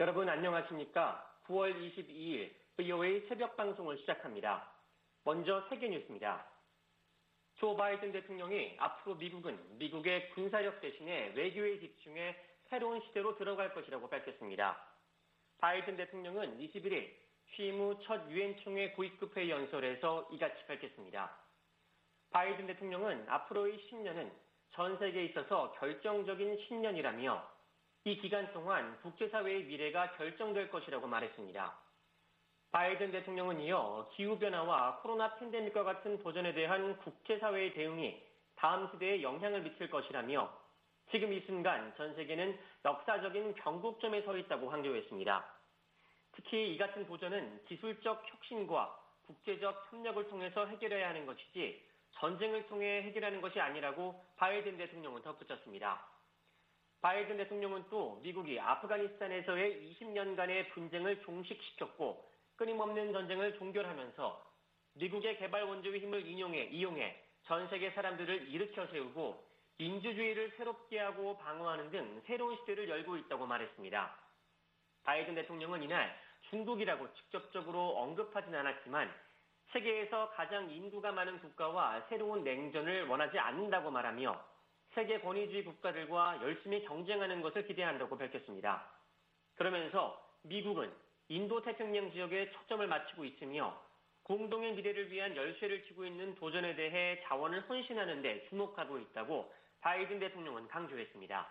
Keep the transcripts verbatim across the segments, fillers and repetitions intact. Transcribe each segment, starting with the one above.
여러분 안녕하십니까? 구월 이십이일 브이오에이 새벽 방송을 시작합니다. 먼저 세계 뉴스입니다. 조 바이든 대통령이 앞으로 미국은 미국의 군사력 대신에 외교에 집중해 새로운 시대로 들어갈 것이라고 밝혔습니다. 바이든 대통령은 이십일일 취임 후 첫 유엔 총회 고위급 회의 연설에서 이같이 밝혔습니다. 바이든 대통령은 앞으로의 십 년은 전 세계에 있어서 결정적인 십 년이라며 이 기간 동안 국제사회의 미래가 결정될 것이라고 말했습니다. 바이든 대통령은 이어 기후변화와 코로나 팬데믹과 같은 도전에 대한 국제사회의 대응이 다음 시대에 영향을 미칠 것이라며 지금 이 순간 전 세계는 역사적인 변곡점에 서 있다고 강조했습니다. 특히 이 같은 도전은 기술적 혁신과 국제적 협력을 통해서 해결해야 하는 것이지 전쟁을 통해 해결하는 것이 아니라고 바이든 대통령은 덧붙였습니다. 바이든 대통령은 또 미국이 아프가니스탄에서의 이십 년간의 분쟁을 종식시켰고 끊임없는 전쟁을 종결하면서 미국의 개발 원조의 힘을 인용해, 이용해 전 세계 사람들을 일으켜 세우고 민주주의를 새롭게 하고 방어하는 등 새로운 시대를 열고 있다고 말했습니다. 바이든 대통령은 이날 중국이라고 직접적으로 언급하진 않았지만 세계에서 가장 인구가 많은 국가와 새로운 냉전을 원하지 않는다고 말하며 세계 권위주의 국가들과 열심히 경쟁하는 것을 기대한다고 밝혔습니다. 그러면서 미국은 인도태평양 지역에 초점을 맞추고 있으며 공동의 미래를 위한 열쇠를 쥐고 있는 도전에 대해 자원을 헌신하는 데 주목하고 있다고 바이든 대통령은 강조했습니다.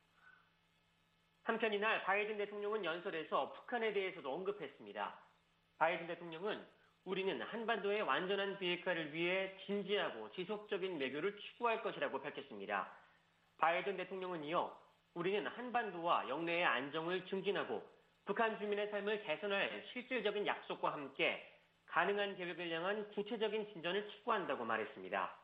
한편 이날 바이든 대통령은 연설에서 북한에 대해서도 언급했습니다. 바이든 대통령은 우리는 한반도의 완전한 비핵화를 위해 진지하고 지속적인 외교를 추구할 것이라고 밝혔습니다. 바이든 대통령은 이어 우리는 한반도와 영내의 안정을 증진하고 북한 주민의 삶을 개선할 실질적인 약속과 함께 가능한 계획을 향한 구체적인 진전을 추구한다고 말했습니다.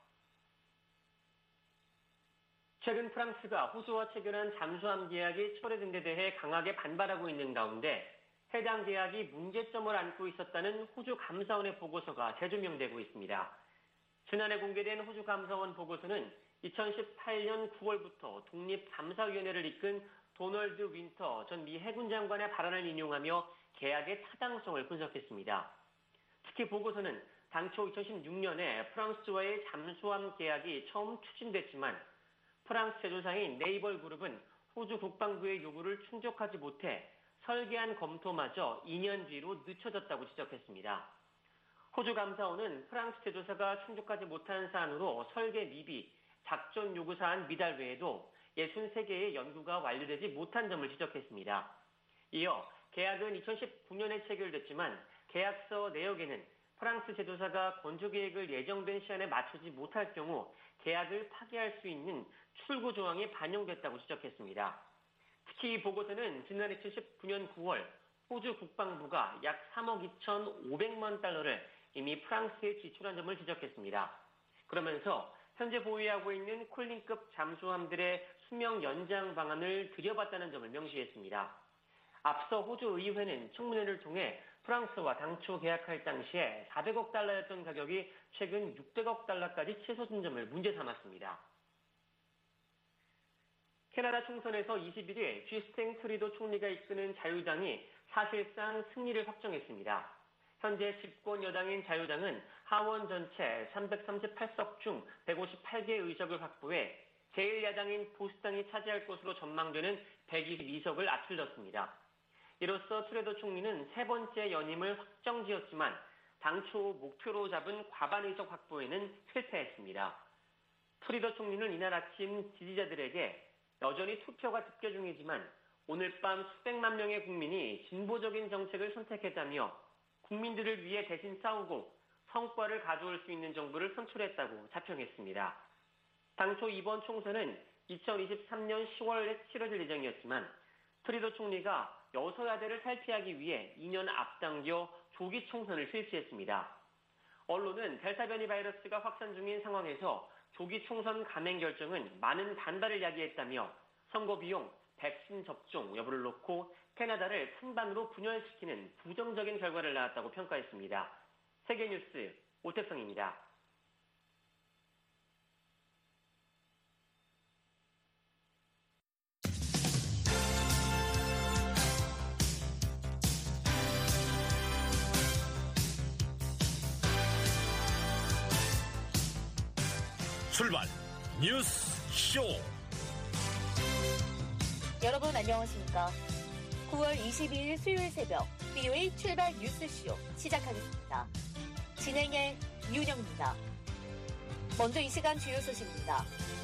최근 프랑스가 호주와 체결한 잠수함 계약이 철회된 데 대해 강하게 반발하고 있는 가운데 해당 계약이 문제점을 안고 있었다는 호주 감사원의 보고서가 재조명되고 있습니다. 지난해 공개된 호주 감사원 보고서는 이천십팔년 구월부터 독립감사위원회를 이끈 도널드 윈터 전 미 해군 장관의 발언을 인용하며 계약의 타당성을 분석했습니다. 특히 보고서는 당초 이천십육년에 프랑스와의 잠수함 계약이 처음 추진됐지만 프랑스 제조사인 네이벌 그룹은 호주 국방부의 요구를 충족하지 못해 설계안 검토마저 이 년 뒤로 늦춰졌다고 지적했습니다. 호주 감사원은 프랑스 제조사가 충족하지 못한 사안으로 설계 미비, 작전 요구 사안 미달 외에도 육십삼 개의 연구가 완료되지 못한 점을 지적했습니다. 이어 계약은 이천십구년에 체결됐지만 계약서 내역에는 프랑스 제조사가 건조 계획을 예정된 시한에 맞추지 못할 경우 계약을 파기할 수 있는 출구 조항이 반영됐다고 지적했습니다. 특히 이 보고서는 지난 이천십구년 구월 호주 국방부가 약 삼억 이천오백만 달러를 이미 프랑스에 지출한 점을 지적했습니다. 그러면서 현재 보유하고 있는 콜린급 잠수함들의 수명 연장 방안을 들여봤다는 점을 명시했습니다. 앞서 호주 의회는 청문회를 통해 프랑스와 당초 계약할 당시에 사백억 달러였던 가격이 최근 육백억 달러까지 치솟은 점을 문제 삼았습니다. 캐나다 총선에서 이십일일 쥐스탱 트리도 총리가 이끄는 자유당이 사실상 승리를 확정했습니다. 현재 집권 여당인 자유당은 하원 전체 삼백삼십팔석 중 백오십팔 개 의석을 확보해 제일 야당인 보수당이 차지할 것으로 전망되는 백이십이석을 앞질렀습니다. 이로써 트레도 총리는 세 번째 연임을 확정지었지만 당초 목표로 잡은 과반 의석 확보에는 실패했습니다. 트리도 총리는 이날 아침 지지자들에게 여전히 투표가 득표 중이지만 오늘 밤 수백만 명의 국민이 진보적인 정책을 선택했다며 국민들을 위해 대신 싸우고 성과를 가져올 수 있는 정부를 선출했다고 자평했습니다. 당초 이번 총선은 이천이십삼년 시월에 치러질 예정이었지만 트리도 총리가 여소야대를 탈피하기 위해 이 년 앞당겨 조기 총선을 실시했습니다. 언론은 델타 변이 바이러스가 확산 중인 상황에서 조기 총선 감행 결정은 많은 반발을 야기했다며 선거 비용, 백신 접종 여부를 놓고 캐나다를 찬반으로 분열시키는 부정적인 결과를 낳았다고 평가했습니다. 세계뉴스 오태성입니다. 출발 뉴스 쇼. 여러분 안녕하십니까? 구월 이십이일 수요일 새벽 비오에이 출발 뉴스쇼 시작하겠습니다. 진행의 윤영입니다. 먼저 이 시간 주요 소식입니다.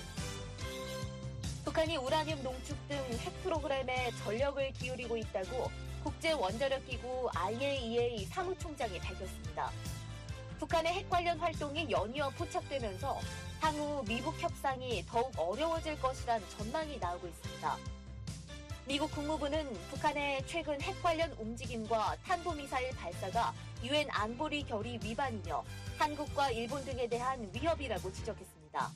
북한이 우라늄 농축 등 핵 프로그램에 전력을 기울이고 있다고 국제원자력기구 아이에이이에이 사무총장이 밝혔습니다. 북한의 핵 관련 활동이 연이어 포착되면서 향후 미북 협상이 더욱 어려워질 것이란 전망이 나오고 있습니다. 미국 국무부는 북한의 최근 핵 관련 움직임과 탄도미사일 발사가 유엔 안보리 결의 위반이며 한국과 일본 등에 대한 위협이라고 지적했습니다.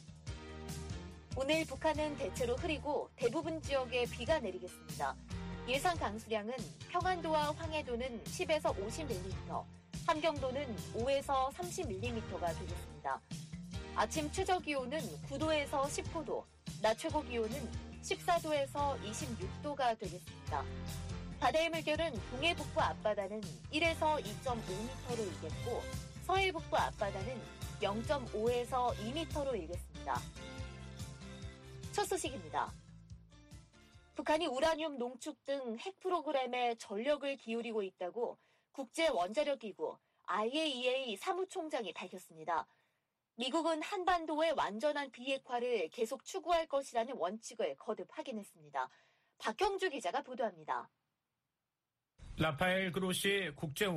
오늘 북한은 대체로 흐리고 대부분 지역에 비가 내리겠습니다. 예상 강수량은 평안도와 황해도는 십에서 오십 밀리미터, 함경도는 오에서 삼십 밀리미터가 되겠습니다. 아침 최저 기온은 구도에서 십구도, 낮 최고 기온은 십사도에서 이십육도가 되겠습니다. 바다의 물결은 동해북부 앞바다는 일에서 이점오미터로 일겠고 서해북부 앞바다는 영점오에서 이미터로 일겠습니다. 첫 소식입니다. 북한이 우라늄 농축 등 핵 프로그램에 전력을 기울이고 있다고 국제원자력기구 아이에이이에이 사무총장이 밝혔습니다. 미국은 한반도의 완전한 비핵화를 계속 추구할 것이라는 원칙을 거듭 확인했습니다. 박형주 기자가 보도합니다. 라파엘 그로시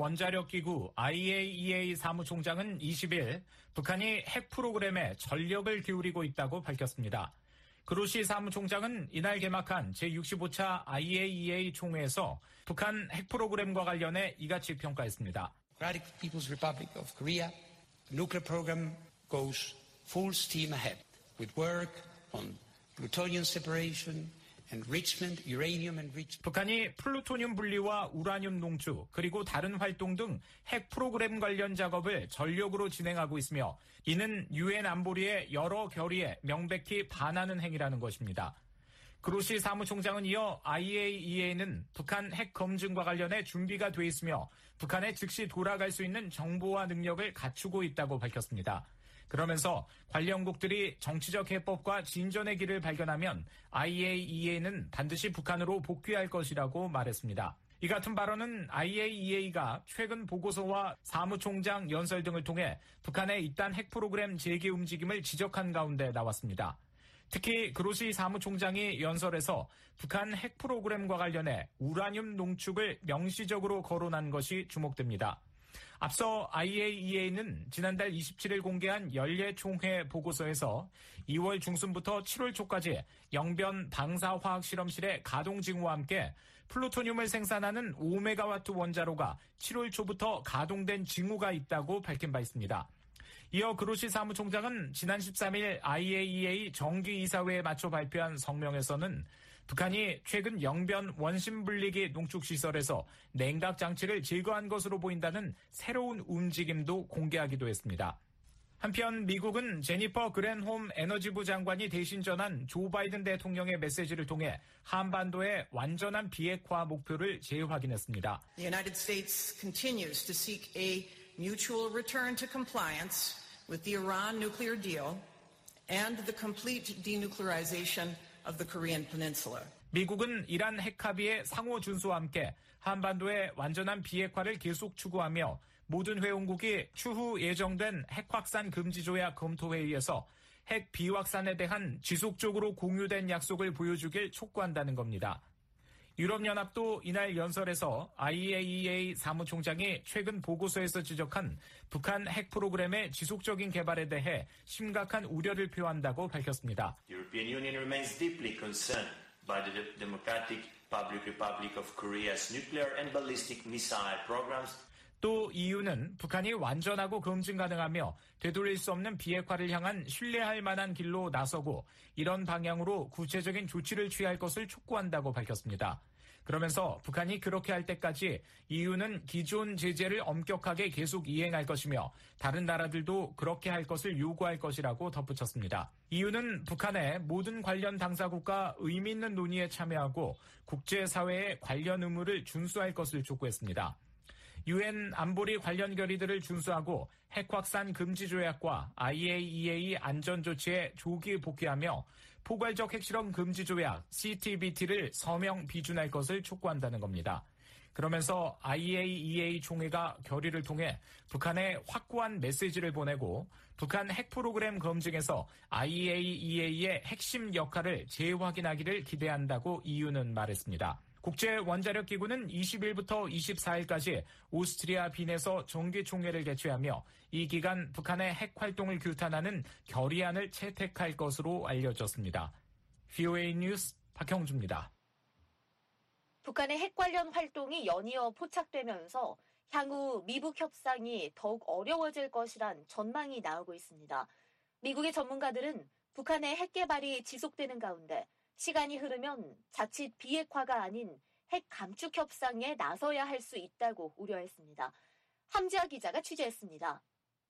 국제원자력기구 아이에이이에이 사무총장은 이십일 북한이 핵 프로그램에 전력을 기울이고 있다고 밝혔습니다. 그로시 사무총장은 이날 개막한 제육십오차 아이에이이에이 총회에서 북한 핵 프로그램과 관련해 이같이 평가했습니다. Democratic People's Republic of Korea nuclear program goes full steam ahead with work on plutonium separation, enrichment, uranium enrichment. 북한이 플루토늄 분리와 우라늄 농축 그리고 다른 활동 등 핵 프로그램 관련 작업을 전력으로 진행하고 있으며 이는 유엔 안보리의 여러 결의에 명백히 반하는 행위라는 것입니다. 그로시 사무총장은 이어 아이에이이에이는 북한 핵 검증과 관련해 준비가 돼 있으며 북한에 즉시 돌아갈 수 있는 정보와 능력을 갖추고 있다고 밝혔습니다. 그러면서 관련국들이 정치적 해법과 진전의 길을 발견하면 아이에이이에이는 반드시 북한으로 복귀할 것이라고 말했습니다. 이 같은 발언은 아이에이이에이가 최근 보고서와 사무총장 연설 등을 통해 북한의 잇단 핵 프로그램 재개 움직임을 지적한 가운데 나왔습니다. 특히 그로시 사무총장이 연설에서 북한 핵 프로그램과 관련해 우라늄 농축을 명시적으로 거론한 것이 주목됩니다. 앞서 아이에이이에이는 지난달 이십칠일 공개한 연례총회 보고서에서 이월 중순부터 칠월 초까지 영변 방사화학실험실의 가동 징후와 함께 플루토늄을 생산하는 오 메가와트 원자로가 칠월 초부터 가동된 징후가 있다고 밝힌 바 있습니다. 이어 그로시 사무총장은 지난 십삼일 아이에이이에이 정기이사회에 맞춰 발표한 성명에서는 북한이 최근 영변 원심분리기 농축시설에서 냉각 장치를 제거한 것으로 보인다는 새로운 움직임도 공개하기도 했습니다. 한편 미국은 제니퍼 그랜홈 에너지부 장관이 대신 전한 조 바이든 대통령의 메시지를 통해 한반도의 완전한 비핵화 목표를 재확인했습니다. The United States continues to seek a mutual return to compliance with the Iran nuclear deal and the complete denuclearization of the Korean Peninsula. 미국은 이란 핵 합의의 상호 준수와 함께 한반도의 완전한 비핵화를 계속 추구하며 모든 회원국이 추후 예정된 핵 확산 금지 조약 검토 회의에서 핵 비확산에 대한 지속적으로 공유된 약속을 보여주길 촉구한다는 겁니다. 유럽연합도 이날 연설에서 아이에이이에이 사무총장이 최근 보고서에서 지적한 북한 핵 프로그램의 지속적인 개발에 대해 심각한 우려를 표한다고 밝혔습니다. The European Union remains deeply concerned by the Democratic Public Republic of Korea's nuclear and ballistic missile programs. 또 이유는 북한이 완전하고 검증 가능하며 되돌릴 수 없는 비핵화를 향한 신뢰할 만한 길로 나서고 이런 방향으로 구체적인 조치를 취할 것을 촉구한다고 밝혔습니다. 그러면서 북한이 그렇게 할 때까지 이유는 기존 제재를 엄격하게 계속 이행할 것이며 다른 나라들도 그렇게 할 것을 요구할 것이라고 덧붙였습니다. 이유는 북한의 모든 관련 당사국과 의미 있는 논의에 참여하고 국제사회의 관련 의무를 준수할 것을 촉구했습니다. 유엔 안보리 관련 결의들을 준수하고 핵 확산 금지 조약과 아이에이이에이 안전 조치에 조기 복귀하며 포괄적 핵실험 금지 조약 씨티비티를 서명 비준할 것을 촉구한다는 겁니다. 그러면서 아이에이이에이 총회가 결의를 통해 북한에 확고한 메시지를 보내고 북한 핵 프로그램 검증에서 아이에이이에이의 핵심 역할을 재확인하기를 기대한다고 이유는 말했습니다. 국제원자력기구는 이십일부터 이십사일까지 오스트리아 빈에서 정기총회를 개최하며 이 기간 북한의 핵 활동을 규탄하는 결의안을 채택할 것으로 알려졌습니다. 브이오에이 뉴스 박형주입니다. 북한의 핵 관련 활동이 연이어 포착되면서 향후 미북 협상이 더욱 어려워질 것이란 전망이 나오고 있습니다. 미국의 전문가들은 북한의 핵 개발이 지속되는 가운데 시간이 흐르면 자칫 비핵화가 아닌 핵 감축 협상에 나서야 할 수 있다고 우려했습니다. 함지아 기자가 취재했습니다.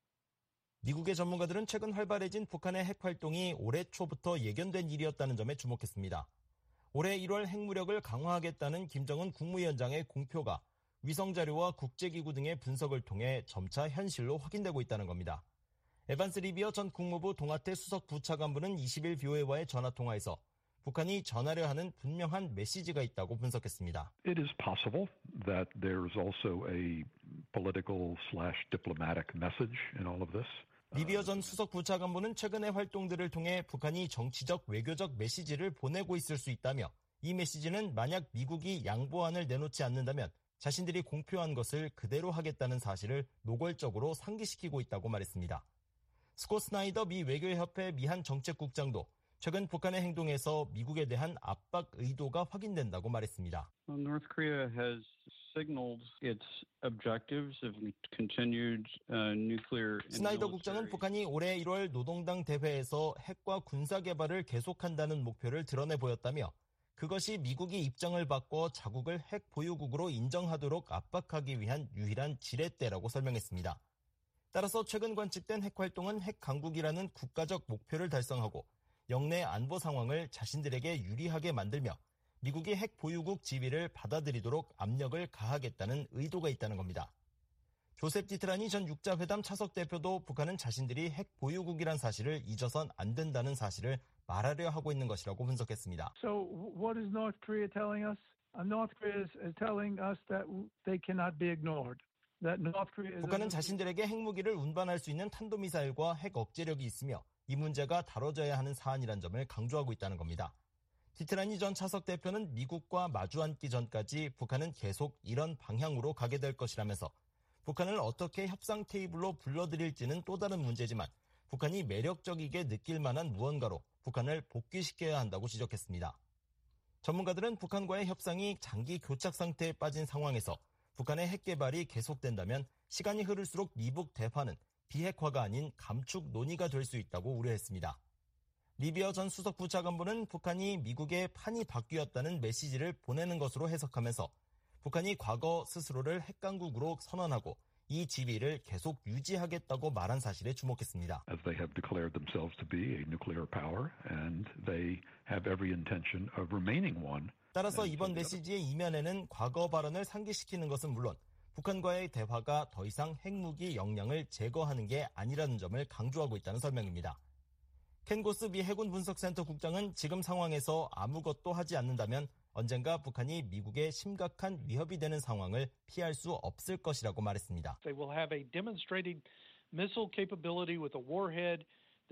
미국의 전문가들은 최근 활발해진 북한의 핵 활동이 올해 초부터 예견된 일이었다는 점에 주목했습니다. 올해 일월 핵무력을 강화하겠다는 김정은 국무위원장의 공표가 위성 자료와 국제기구 등의 분석을 통해 점차 현실로 확인되고 있다는 겁니다. 에반스 리비어 전 국무부 동아태 수석 부차관부는 이십일 브이오에이와의 전화통화에서 북한이 전하려 하는 분명한 메시지가 있다고 분석했습니다. It is possible that there is also a political slash diplomatic message in all of this. 리비어 전 수석 부차관부는 최근의 활동들을 통해 북한이 정치적 외교적 메시지를 보내고 있을 수 있다며 이 메시지는 만약 미국이 양보안을 내놓지 않는다면 자신들이 공표한 것을 그대로 하겠다는 사실을 노골적으로 상기시키고 있다고 말했습니다. 스콧 스나이더 미 외교협회 미한 정책국장도 최근 북한의 행동에서 미국에 대한 압박 의도가 확인된다고 말했습니다. North Korea has signaled its objectives of continued nuclear. 스나이더 국장은 북한이 올해 일월 노동당 대회에서 핵과 군사 개발을 계속한다는 목표를 드러내 보였다며 그것이 미국이 입장을 바꿔 자국을 핵 보유국으로 인정하도록 압박하기 위한 유일한 지렛대라고 설명했습니다. 따라서 최근 관측된 핵 활동은 핵 강국이라는 국가적 목표를 달성하고 영내 안보 상황을 자신들에게 유리하게 만들며 미국이 핵 보유국 지위를 받아들이도록 압력을 가하겠다는 의도가 있다는 겁니다. 조셉 디트라니 전 육자회담 차석 대표도 북한은 자신들이 핵 보유국이란 사실을 잊어선 안 된다는 사실을 말하려 하고 있는 것이라고 분석했습니다. So what is North Korea telling us? North Korea is telling us that they cannot be ignored. 북한은 자신들에게 핵무기를 운반할 수 있는 탄도미사일과 핵 억제력이 있으며 이 문제가 다뤄져야 하는 사안이란 점을 강조하고 있다는 겁니다. 디트라니 전 차석 대표는 미국과 마주 앉기 전까지 북한은 계속 이런 방향으로 가게 될 것이라면서 북한을 어떻게 협상 테이블로 불러들일지는 또 다른 문제지만 북한이 매력적이게 느낄 만한 무언가로 북한을 복귀시켜야 한다고 지적했습니다. 전문가들은 북한과의 협상이 장기 교착 상태에 빠진 상황에서 북한의 핵 개발이 계속된다면 시간이 흐를수록 미북 대화는 비핵화가 아닌 감축 논의가 될 수 있다고 우려했습니다. 리비어 전 수석 부차관부는 북한이 미국의 판이 바뀌었다는 메시지를 보내는 것으로 해석하면서 북한이 과거 스스로를 핵강국으로 선언하고 이 지위를 계속 유지하겠다고 말한 사실에 주목했습니다. As they have declared themselves to be a nuclear power and they have every intention of remaining one. 따라서 이번 메시지의 이면에는 과거 발언을 상기시키는 것은 물론 북한과의 대화가 더 이상 핵무기 역량을 제거하는 게 아니라는 점을 강조하고 있다는 설명입니다. 켄 고스 미 해군 분석센터 국장은 지금 상황에서 아무것도 하지 않는다면 언젠가 북한이 미국에 심각한 위협이 되는 상황을 피할 수 없을 것이라고 말했습니다. They will have a demonstrated missile capability with a warhead.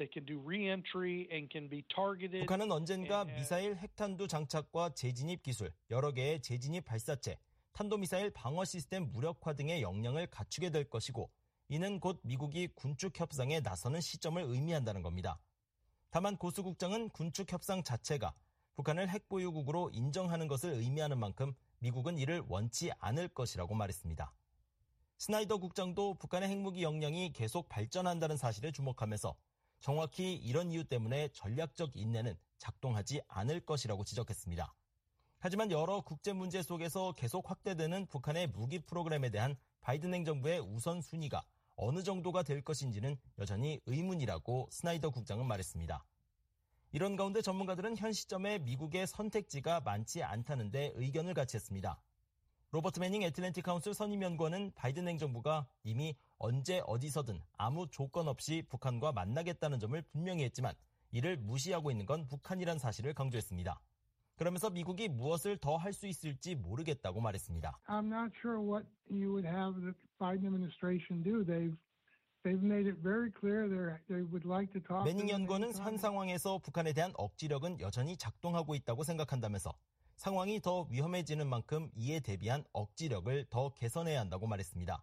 북한은 언젠가 미사일 핵탄두 장착과 재진입 기술, 여러 개의 재진입 발사체, 탄도미사일 방어 시스템 무력화 등의 역량을 갖추게 될 것이고 이는 곧 미국이 군축 협상에 나서는 시점을 의미한다는 겁니다. 다만 고스 국장은 군축 협상 자체가 북한을 핵보유국으로 인정하는 것을 의미하는 만큼 미국은 이를 원치 않을 것이라고 말했습니다. 스나이더 국장도 북한의 핵무기 역량이 계속 발전한다는 사실에 주목하면서 정확히 이런 이유 때문에 전략적 인내는 작동하지 않을 것이라고 지적했습니다. 하지만 여러 국제 문제 속에서 계속 확대되는 북한의 무기 프로그램에 대한 바이든 행정부의 우선순위가 어느 정도가 될 것인지는 여전히 의문이라고 스나이더 국장은 말했습니다. 이런 가운데 전문가들은 현 시점에 미국의 선택지가 많지 않다는 데 의견을 같이 했습니다. 로버트 매닝 애틀랜틱 카운슬 선임연구원은 바이든 행정부가 이미 언제 어디서든 아무 조건 없이 북한과 만나겠다는 점을 분명히 했지만 이를 무시하고 있는 건 북한이란 사실을 강조했습니다. 그러면서 미국이 무엇을 더 할 수 있을지 모르겠다고 말했습니다. I'm not sure what you would have the Biden administration do. They've they've made it very clear they would like to talk. 매닝 연구원은 현 상황에서 북한에 대한 억지력은 여전히 작동하고 있다고 생각한다면서 상황이 더 위험해지는 만큼 이에 대비한 억지력을 더 개선해야 한다고 말했습니다.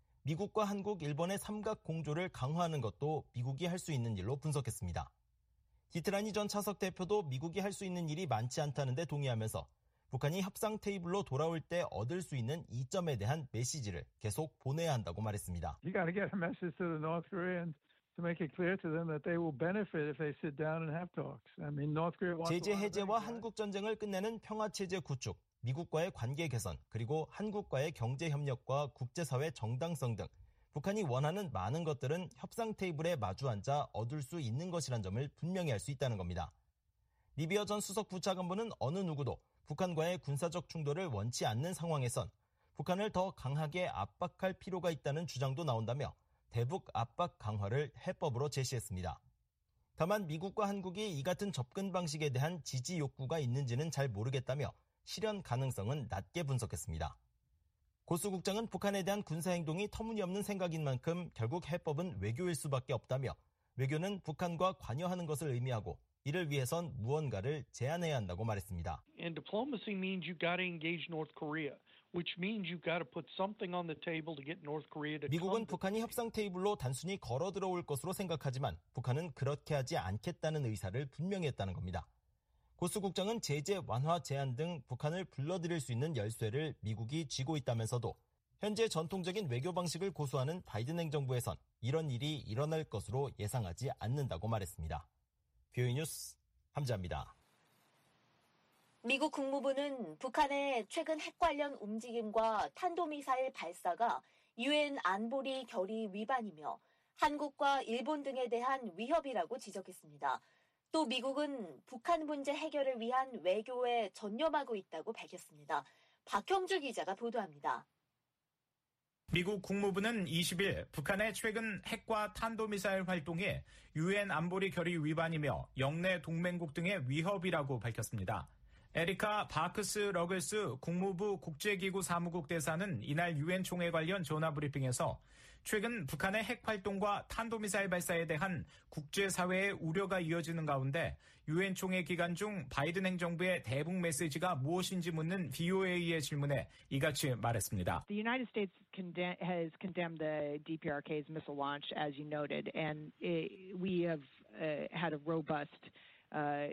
미국과 한국, 일본의 삼각 공조를 강화하는 것도 미국이 할 수 있는 일로 분석했습니다. 디트라니 전 차석 대표도 미국이 할 수 있는 일이 많지 않다는 데 동의하면서 북한이 협상 테이블로 돌아올 때 얻을 수 있는 이점에 대한 메시지를 계속 보내야 한다고 말했습니다. You got to get a message to the North Koreans to make it clear to them that they will benefit if they sit down and have talks. I mean, North Korea wants 제재 해제와 한국 전쟁을 끝내는 평화 체제 구축, 미국과의 관계 개선, 그리고 한국과의 경제 협력과 국제사회 정당성 등 북한이 원하는 많은 것들은 협상 테이블에 마주 앉아 얻을 수 있는 것이란 점을 분명히 알 수 있다는 겁니다. 리비어 전 수석 부차관보는 어느 누구도 북한과의 군사적 충돌을 원치 않는 상황에선 북한을 더 강하게 압박할 필요가 있다는 주장도 나온다며 대북 압박 강화를 해법으로 제시했습니다. 다만 미국과 한국이 이 같은 접근 방식에 대한 지지 욕구가 있는지는 잘 모르겠다며 실현 가능성은 낮게 분석했습니다. 고수 국장은 북한에 대한 군사행동이 터무니없는 생각인 만큼 결국 해법은 외교일 수밖에 없다며 외교는 북한과 관여하는 것을 의미하고 이를 위해선 무언가를 제안해야 한다고 말했습니다. And diplomacy means you got to engage North Korea, which means you got to put something on the table to get North Korea to. 미국은 북한이 협상 테이블로 단순히 걸어 들어올 것으로 생각하지만 북한은 그렇게 하지 않겠다는 의사를 분명히 했다는 겁니다. 고수 국장은 제재 완화 제안 등 북한을 불러들일 수 있는 열쇠를 미국이 쥐고 있다면서도 현재 전통적인 외교 방식을 고수하는 바이든 행정부에선 이런 일이 일어날 것으로 예상하지 않는다고 말했습니다. 비오이 뉴스 함자입니다. 미국 국무부는 북한의 최근 핵 관련 움직임과 탄도미사일 발사가 유엔 안보리 결의 위반이며 한국과 일본 등에 대한 위협이라고 지적했습니다. 또 미국은 북한 문제 해결을 위한 외교에 전념하고 있다고 밝혔습니다. 박형주 기자가 보도합니다. 미국 국무부는 이십 일 북한의 최근 핵과 탄도미사일 활동이 유엔 안보리 결의 위반이며 영내 동맹국 등의 위협이라고 밝혔습니다. 에리카 바크스 러글스 국무부 국제기구 사무국 대사는 이날 유엔 총회 관련 전화 브리핑에서 최근 북한의 핵 활동과 탄도미사일 발사에 대한 국제사회의 우려가 이어지는 가운데 유엔 총회 기간 중 바이든 행정부의 대북 메시지가 무엇인지 묻는 비오에이의 질문에 이같이 말했습니다. The United States condemn, has condemned the D P R K's missile launch, as you noted, and it, we have uh, had a robust Uh,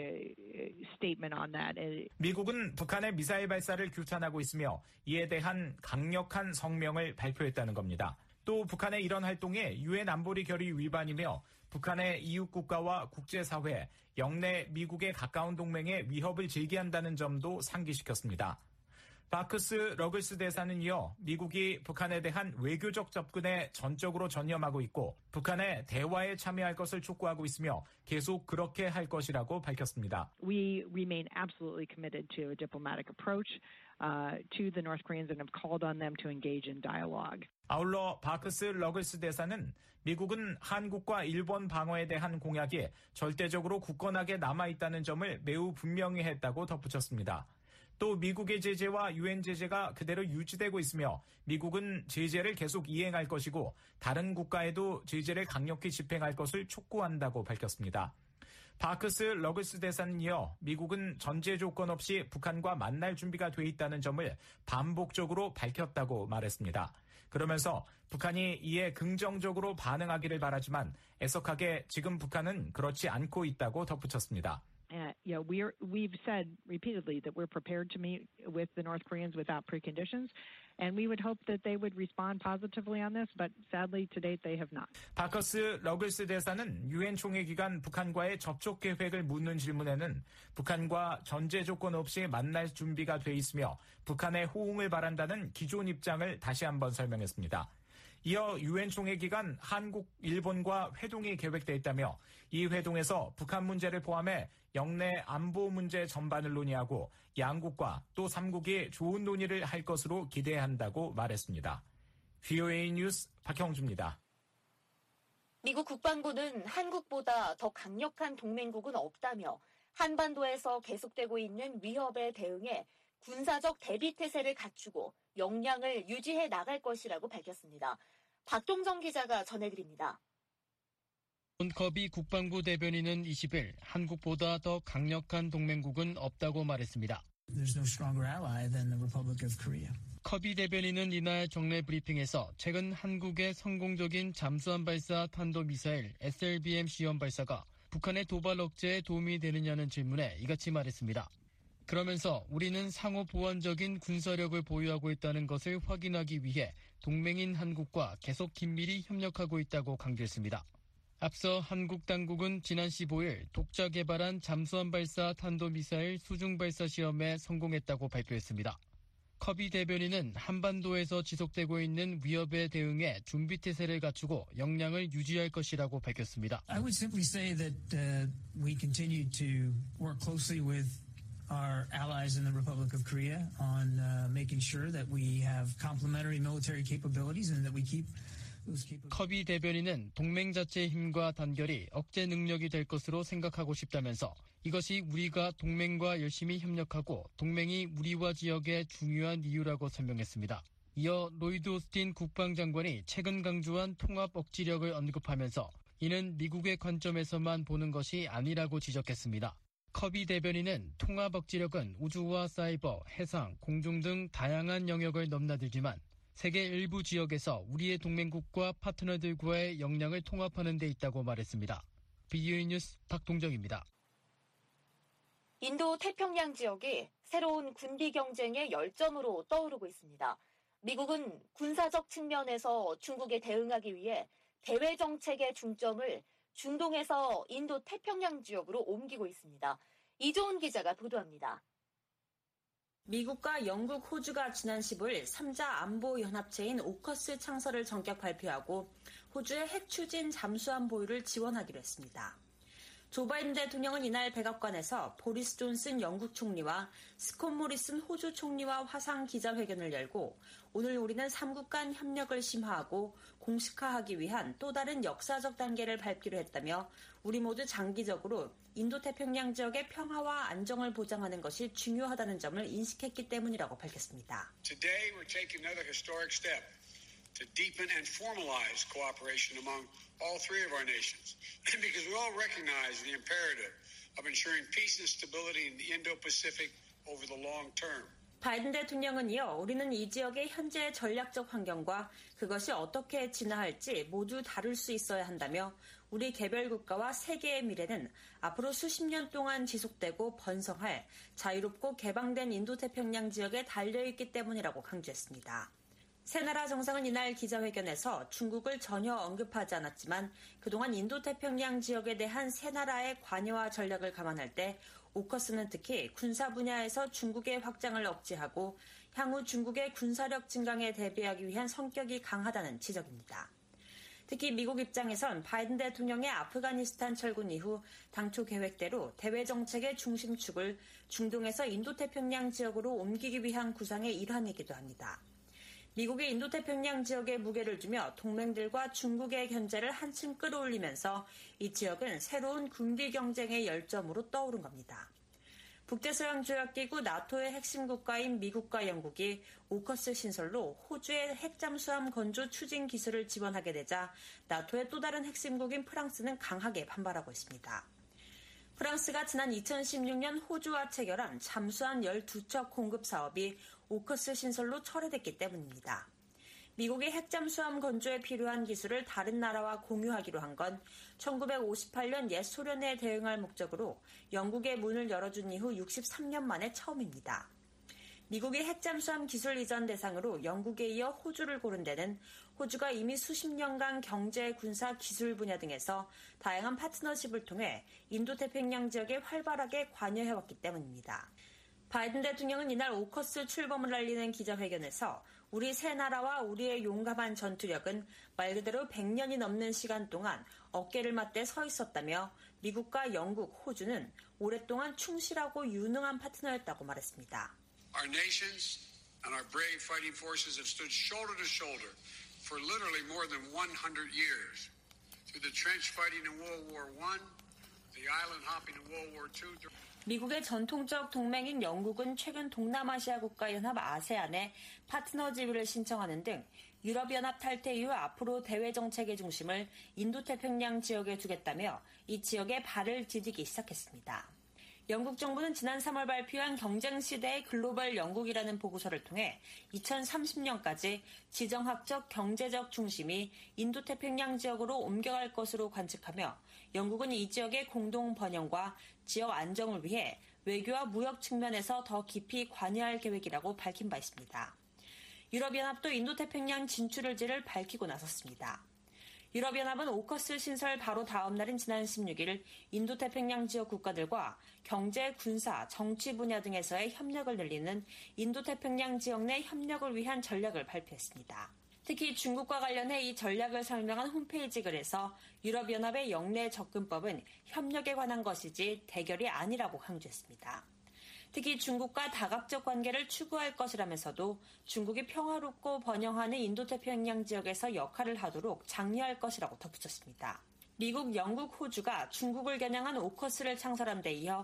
statement on that. 미국은 북한의 미사일 발사를 규탄하고 있으며 이에 대한 강력한 성명을 발표했다는 겁니다. 또 북한의 이런 활동이 유엔 안보리 결의 위반이며 북한의 이웃 국가와 국제사회, 영내 미국의 가까운 동맹에 위협을 제기한다는 점도 상기시켰습니다. 바크스 러글스 대사는 이어 미국이 북한에 대한 외교적 접근에 전적으로 전념하고 있고 북한의 대화에 참여할 것을 촉구하고 있으며 계속 그렇게 할 것이라고 밝혔습니다. We remain absolutely committed to a diplomatic approach uh, to the North Koreans and have called on them to engage in dialogue. 아울러 바크스 러글스 대사는 미국은 한국과 일본 방어에 대한 공약이 절대적으로 굳건하게 남아있다는 점을 매우 분명히 했다고 덧붙였습니다. 또 미국의 제재와 유엔 제재가 그대로 유지되고 있으며 미국은 제재를 계속 이행할 것이고 다른 국가에도 제재를 강력히 집행할 것을 촉구한다고 밝혔습니다. 바크스 러글스 대사는 이어 미국은 전제 조건 없이 북한과 만날 준비가 돼 있다는 점을 반복적으로 밝혔다고 말했습니다. 그러면서 북한이 이에 긍정적으로 반응하기를 바라지만 애석하게 지금 북한은 그렇지 않고 있다고 덧붙였습니다. Uh, you know, we're, we've said repeatedly that we're prepared to meet with the North Koreans without preconditions, and we would hope that they would respond positively on this, but sadly to date they have not. 바커스 러글스 대사는 유엔 총회 기간 북한과의 접촉 계획을 묻는 질문에는 북한과 전제 조건 없이 만날 준비가 돼 있으며 북한의 호응을 바란다는 기존 입장을 다시 한번 설명했습니다. 이어 유엔 총회 기간 한국, 일본과 회동이 계획돼 있다며 이 회동에서 북한 문제를 포함해 영내 안보 문제 전반을 논의하고 양국과 또 삼국이 좋은 논의를 할 것으로 기대한다고 말했습니다. 브이오에이 뉴스 박형주입니다. 미국 국방부는 한국보다 더 강력한 동맹국은 없다며 한반도에서 계속되고 있는 위협에 대응해 군사적 대비태세를 갖추고 역량을 유지해 나갈 것이라고 밝혔습니다. 박동정 기자가 전해드립니다. 존 커비 국방부 대변인은 이십 일 한국보다 더 강력한 동맹국은 없다고 말했습니다. There's no stronger ally than the Republic of Korea. 커비 대변인은 이날 정례 브리핑에서 최근 한국의 성공적인 잠수함 발사 탄도미사일 에스엘비엠 시험 발사가 북한의 도발 억제에 도움이 되느냐는 질문에 이같이 말했습니다. 그러면서 우리는 상호 보완적인 군사력을 보유하고 있다는 것을 확인하기 위해 동맹인 한국과 계속 긴밀히 협력하고 있다고 강조했습니다. 앞서 한국 당국은 지난 십오일 독자 개발한 잠수함 발사 탄도미사일 수중 발사 시험에 성공했다고 발표했습니다. 커비 대변인은 한반도에서 지속되고 있는 위협에 대응해 준비태세를 갖추고 역량을 유지할 것이라고 밝혔습니다. I would simply say that uh, we continue to work closely with our allies in the Republic of Korea on uh, making sure that we have complementary military capabilities and that we keep 커비 대변인은 동맹 자체의 힘과 단결이 억제 능력이 될 것으로 생각하고 싶다면서 이것이 우리가 동맹과 열심히 협력하고 동맹이 우리와 지역의 중요한 이유라고 설명했습니다. 이어 로이드 오스틴 국방장관이 최근 강조한 통합 억지력을 언급하면서 이는 미국의 관점에서만 보는 것이 아니라고 지적했습니다. 커비 대변인은 통합 억지력은 우주와 사이버, 해상, 공중 등 다양한 영역을 넘나들지만 세계 일부 지역에서 우리의 동맹국과 파트너들과의 역량을 통합하는 데 있다고 말했습니다. 브이오에이 뉴스 박동정입니다. 인도 태평양 지역이 새로운 군비 경쟁의 열점으로 떠오르고 있습니다. 미국은 군사적 측면에서 중국에 대응하기 위해 대외 정책의 중점을 중동에서 인도 태평양 지역으로 옮기고 있습니다. 이조은 기자가 보도합니다. 미국과 영국, 호주가 지난 십오일 삼자 안보연합체인 오커스 창설을 전격 발표하고 호주의 핵 추진 잠수함 보유를 지원하기로 했습니다. 조 바이든 대통령은 이날 백악관에서 보리스 존슨 영국 총리와 스콧 모리슨 호주 총리와 화상 기자회견을 열고 오늘 우리는 삼국 간 협력을 심화하고 공식화하기 위한 또 다른 역사적 단계를 밟기로 했다며 우리 모두 장기적으로 인도태평양 지역의 평화와 안정을 보장하는 것이 중요하다는 점을 인식했기 때문이라고 밝혔습니다. Today we're taking another historic step to deepen and formalize cooperation among all three of our nations because we all recognize the imperative of ensuring peace and stability in the Indo-Pacific over the long term. 바이든 대통령은 이어 우리는 이 지역의 현재의 전략적 환경과 그것이 어떻게 진화할지 모두 다룰 수 있어야 한다며 우리 개별 국가와 세계의 미래는 앞으로 수십 년 동안 지속되고 번성할 자유롭고 개방된 인도태평양 지역에 달려있기 때문이라고 강조했습니다. 세 나라 정상은 이날 기자회견에서 중국을 전혀 언급하지 않았지만 그동안 인도태평양 지역에 대한 세 나라의 관여와 전략을 감안할 때 오커스는 특히 군사 분야에서 중국의 확장을 억제하고 향후 중국의 군사력 증강에 대비하기 위한 성격이 강하다는 지적입니다. 특히 미국 입장에선 바이든 대통령의 아프가니스탄 철군 이후 당초 계획대로 대외 정책의 중심축을 중동에서 인도태평양 지역으로 옮기기 위한 구상의 일환이기도 합니다. 미국이 인도태평양 지역에 무게를 두며 동맹들과 중국의 견제를 한층 끌어올리면서 이 지역은 새로운 군비 경쟁의 열점으로 떠오른 겁니다. 북대서양조약기구 나토의 핵심 국가인 미국과 영국이 오커스 신설로 호주의 핵잠수함 건조 추진 기술을 지원하게 되자 나토의 또 다른 핵심국인 프랑스는 강하게 반발하고 있습니다. 프랑스가 지난 이천십육년 호주와 체결한 잠수함 열두 척 공급 사업이 오커스 신설로 철회됐기 때문입니다. 미국이 핵잠수함 건조에 필요한 기술을 다른 나라와 공유하기로 한 건 천구백오십팔년 옛 소련에 대응할 목적으로 영국의 문을 열어준 이후 육십삼년 만에 처음입니다. 미국이 핵잠수함 기술 이전 대상으로 영국에 이어 호주를 고른 데는 호주가 이미 수십 년간 경제, 군사, 기술 분야 등에서 다양한 파트너십을 통해 인도태평양 지역에 활발하게 관여해왔기 때문입니다. 바이든 대통령은 이날 오커스 출범을 알리는 기자회견에서 우리 새 나라와 우리의 용감한 전투력은 말 그대로 백 년이 넘는 시간 동안 어깨를 맞대 서 있었다며 미국과 영국, 호주는 오랫동안 충실하고 유능한 파트너였다고 말했습니다. Our nations and our brave fighting forces have stood shoulder to shoulder for literally more than one hundred years. Through the trench fighting in World War One, the island hopping in World War Two. 미국의 전통적 동맹인 영국은 최근 동남아시아 국가연합 아세안에 파트너 지위를 신청하는 등 유럽연합 탈퇴 이후 앞으로 대외 정책의 중심을 인도태평양 지역에 두겠다며 이 지역에 발을 디디기 시작했습니다. 영국 정부는 지난 삼월 발표한 경쟁시대의 글로벌 영국이라는 보고서를 통해 이천삼십 년까지 지정학적 경제적 중심이 인도태평양 지역으로 옮겨갈 것으로 관측하며 영국은 이 지역의 공동 번영과 지역 안정을 위해 외교와 무역 측면에서 더 깊이 관여할 계획이라고 밝힌 바 있습니다. 유럽연합도 인도태평양 진출 의지를 밝히고 나섰습니다. 유럽연합은 오커스 신설 바로 다음 날인 지난 십육 일 인도태평양 지역 국가들과 경제, 군사, 정치 분야 등에서의 협력을 늘리는 인도태평양 지역 내 협력을 위한 전략을 발표했습니다. 특히 중국과 관련해 이 전략을 설명한 홈페이지 글에서 유럽연합의 영내 접근법은 협력에 관한 것이지 대결이 아니라고 강조했습니다. 특히 중국과 다각적 관계를 추구할 것이라면서도 중국이 평화롭고 번영하는 인도태평양 지역에서 역할을 하도록 장려할 것이라고 덧붙였습니다. 미국, 영국, 호주가 중국을 겨냥한 오커스를 창설한 데 이어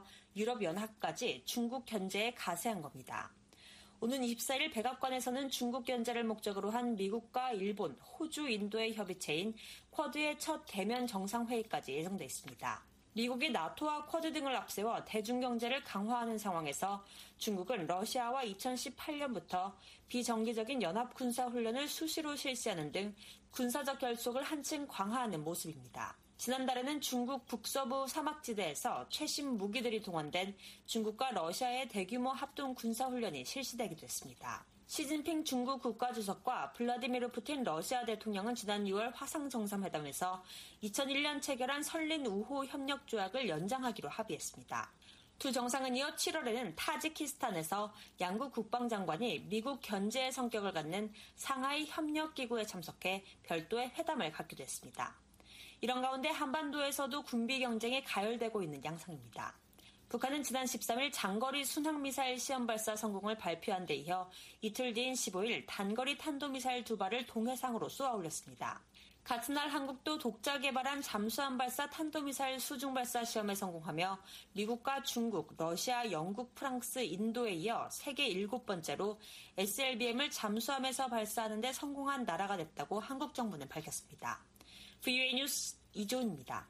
유럽연합까지 중국 견제에 가세한 겁니다. 오는 이십사 일 백악관에서는 중국 견제를 목적으로 한 미국과 일본, 호주, 인도의 협의체인 쿼드의 첫 대면 정상회의까지 예정돼 있습니다. 미국이 나토와 쿼드 등을 앞세워 대중경제를 강화하는 상황에서 중국은 러시아와 이천십팔 년부터 비정기적인 연합군사훈련을 수시로 실시하는 등 군사적 결속을 한층 강화하는 모습입니다. 지난달에는 중국 북서부 사막지대에서 최신 무기들이 동원된 중국과 러시아의 대규모 합동 군사훈련이 실시되기도 했습니다. 시진핑 중국 국가주석과 블라디미르 푸틴 러시아 대통령은 지난 유월 화상 정상회담에서 이천일 년 체결한 설린 우호 협력 조약을 연장하기로 합의했습니다. 두 정상은 이어 칠월에는 타지키스탄에서 양국 국방장관이 미국 견제의 성격을 갖는 상하이 협력기구에 참석해 별도의 회담을 갖기도 했습니다. 이런 가운데 한반도에서도 군비 경쟁이 가열되고 있는 양상입니다. 북한은 지난 십삼 일 장거리 순항미사일 시험 발사 성공을 발표한 데 이어 이틀 뒤인 십오 일 단거리 탄도미사일 두 발을 동해상으로 쏘아 올렸습니다. 같은 날 한국도 독자 개발한 잠수함 발사 탄도미사일 수중 발사 시험에 성공하며 미국과 중국, 러시아, 영국, 프랑스, 인도에 이어 세계 일곱 번째로 에스엘비엠을 잠수함에서 발사하는 데 성공한 나라가 됐다고 한국 정부는 밝혔습니다. 브이오에이 뉴스 이조은입니다.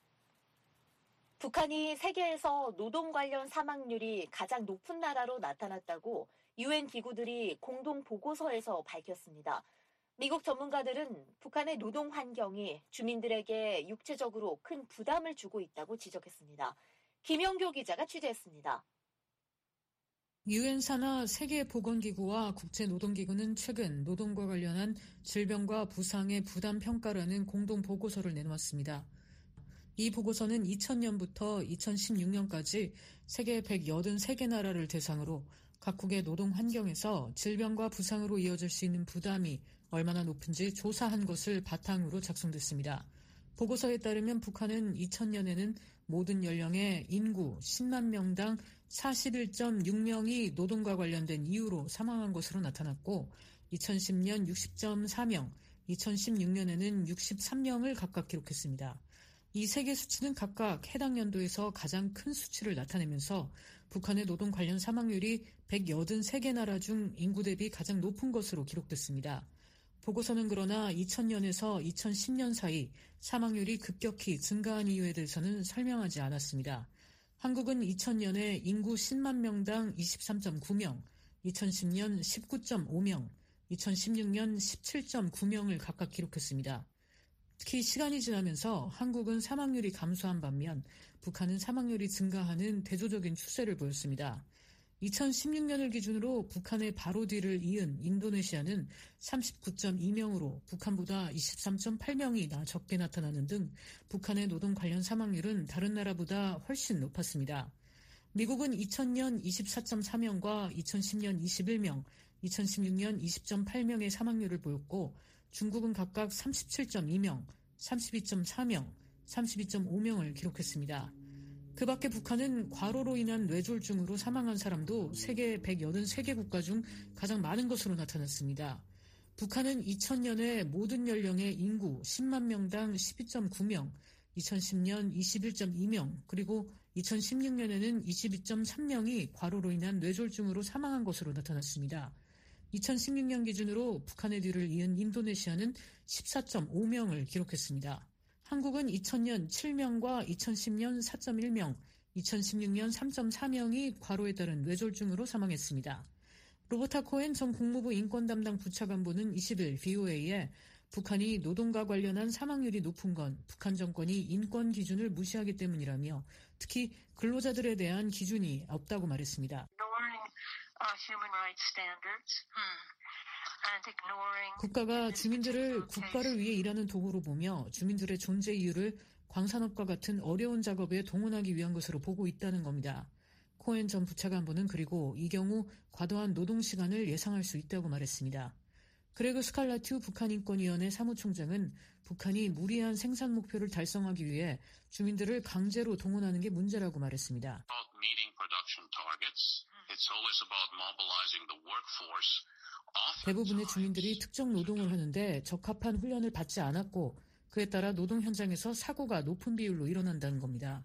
북한이 세계에서 노동 관련 사망률이 가장 높은 나라로 나타났다고 유엔 기구들이 공동 보고서에서 밝혔습니다. 미국 전문가들은 북한의 노동 환경이 주민들에게 육체적으로 큰 부담을 주고 있다고 지적했습니다. 김영교 기자가 취재했습니다. 유엔 산하 세계보건기구와 국제노동기구는 최근 노동과 관련한 질병과 부상의 부담 평가라는 공동 보고서를 내놓았습니다. 이 보고서는 이천 년부터 이천십육 년까지 세계 백팔십삼 개 나라를 대상으로 각국의 노동 환경에서 질병과 부상으로 이어질 수 있는 부담이 얼마나 높은지 조사한 것을 바탕으로 작성됐습니다. 보고서에 따르면 북한은 이천 년에는 모든 연령의 인구 십만 명당 사십일 점 육 명이 노동과 관련된 이유로 사망한 것으로 나타났고 이천십 년 육십 점 사 명, 이천십육 년에는 육십삼 명을 각각 기록했습니다. 이 세 개 수치는 각각 해당 연도에서 가장 큰 수치를 나타내면서 북한의 노동 관련 사망률이 백팔십삼 개 나라 중 인구 대비 가장 높은 것으로 기록됐습니다. 보고서는 그러나 이천 년에서 이천십 년 사이 사망률이 급격히 증가한 이유에 대해서는 설명하지 않았습니다. 한국은 이천 년에 인구 십만 명당 이십삼 점 구 명, 이천십 년 십구 점 오 명, 이천십육 년 십칠 점 구 명을 각각 기록했습니다. 특히 시간이 지나면서 한국은 사망률이 감소한 반면 북한은 사망률이 증가하는 대조적인 추세를 보였습니다. 이천십육 년을 기준으로 북한의 바로 뒤를 이은 인도네시아는 삼십구 점 이 명으로 북한보다 이십삼 점 팔 명이 적게 나타나는 등 북한의 노동 관련 사망률은 다른 나라보다 훨씬 높았습니다. 미국은 이천 년 이십사 점 사 명과 이천십 년 이십일 명, 이천십육 년 이십 점 팔 명의 사망률을 보였고 중국은 각각 삼십칠 점 이 명, 삼십이 점 사 명, 삼십이 점 오 명을 기록했습니다. 그 밖에 북한은 과로로 인한 뇌졸중으로 사망한 사람도 세계 백팔십삼 개 국가 중 가장 많은 것으로 나타났습니다. 북한은 이천 년에 모든 연령의 인구 십만 명당 십이 점 구 명, 이천십 년 이십일 점 이 명, 그리고 이천십육 년에는 이십이 점 삼 명이 과로로 인한 뇌졸중으로 사망한 것으로 나타났습니다. 이천십육 년 기준으로 북한의 뒤를 이은 인도네시아는 십사 점 오 명을 기록했습니다. 한국은 이천 년 칠 명과 이천십 년 사 점 일 명, 이천십육 년 삼 점 사 명이 과로에 따른 뇌졸중으로 사망했습니다. 로버타 코엔 전 국무부 인권담당 부차관보는 이십 일 브이오에이에 북한이 노동과 관련한 사망률이 높은 건 북한 정권이 인권 기준을 무시하기 때문이라며 특히 근로자들에 대한 기준이 없다고 말했습니다. 국가가 주민들을 국가를 위해 일하는 도구로 보며 주민들의 존재 이유를 광산업과 같은 어려운 작업에 동원하기 위한 것으로 보고 있다는 겁니다. 코엔 전 부차관보는 그리고 이 경우 과도한 노동시간을 예상할 수 있다고 말했습니다. 그레그 스칼라튜 북한인권위원회 사무총장은 북한이 무리한 생산 목표를 달성하기 위해 주민들을 강제로 동원하는 게 문제라고 말했습니다. 대부분의 주민들이 특정 노동을 하는데 적합한 훈련을 받지 않았고 그에 따라 노동 현장에서 사고가 높은 비율로 일어난다는 겁니다.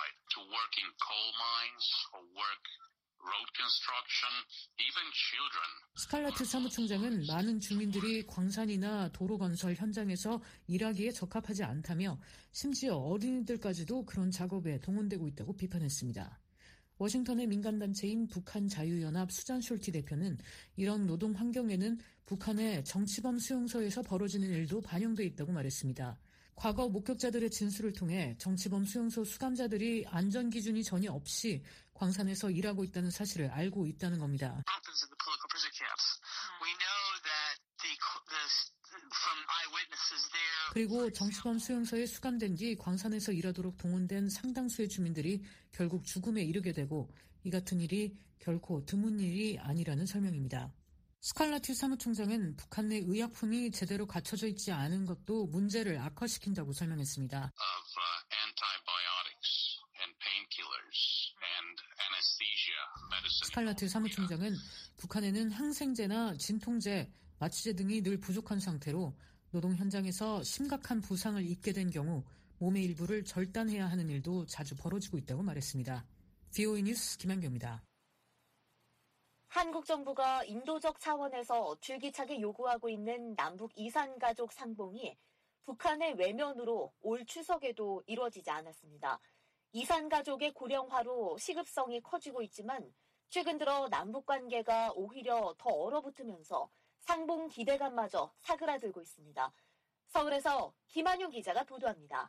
스칼라트 사무총장은 많은 주민들이 광산이나 도로 건설 현장에서 일하기에 적합하지 않다며 심지어 어린이들까지도 그런 작업에 동원되고 있다고 비판했습니다. 워싱턴의 민간단체인 북한 자유연합 수잔 숄티 대표는 이런 노동 환경에는 북한의 정치범 수용소에서 벌어지는 일도 반영돼 있다고 말했습니다. 과거 목격자들의 진술을 통해 정치범 수용소 수감자들이 안전 기준이 전혀 없이 광산에서 일하고 있다는 사실을 알고 있다는 겁니다. 그리고 정치범 수용소에 수감된 뒤 광산에서 일하도록 동원된 상당수의 주민들이 결국 죽음에 이르게 되고 이 같은 일이 결코 드문 일이 아니라는 설명입니다. 스칼라튜 사무총장은 북한 내 의약품이 제대로 갖춰져 있지 않은 것도 문제를 악화시킨다고 설명했습니다. 스칼라튜 사무총장은 북한에는 항생제나 진통제, 마취제 등이 늘 부족한 상태로 노동 현장에서 심각한 부상을 입게 된 경우 몸의 일부를 절단해야 하는 일도 자주 벌어지고 있다고 말했습니다. 브이오에이 뉴스 김한교입니다. 한국 정부가 인도적 차원에서 줄기차게 요구하고 있는 남북 이산가족 상봉이 북한의 외면으로 올 추석에도 이루어지지 않았습니다. 이산가족의 고령화로 시급성이 커지고 있지만 최근 들어 남북관계가 오히려 더 얼어붙으면서 상봉 기대감마저 사그라들고 있습니다. 서울에서 김한용 기자가 보도합니다.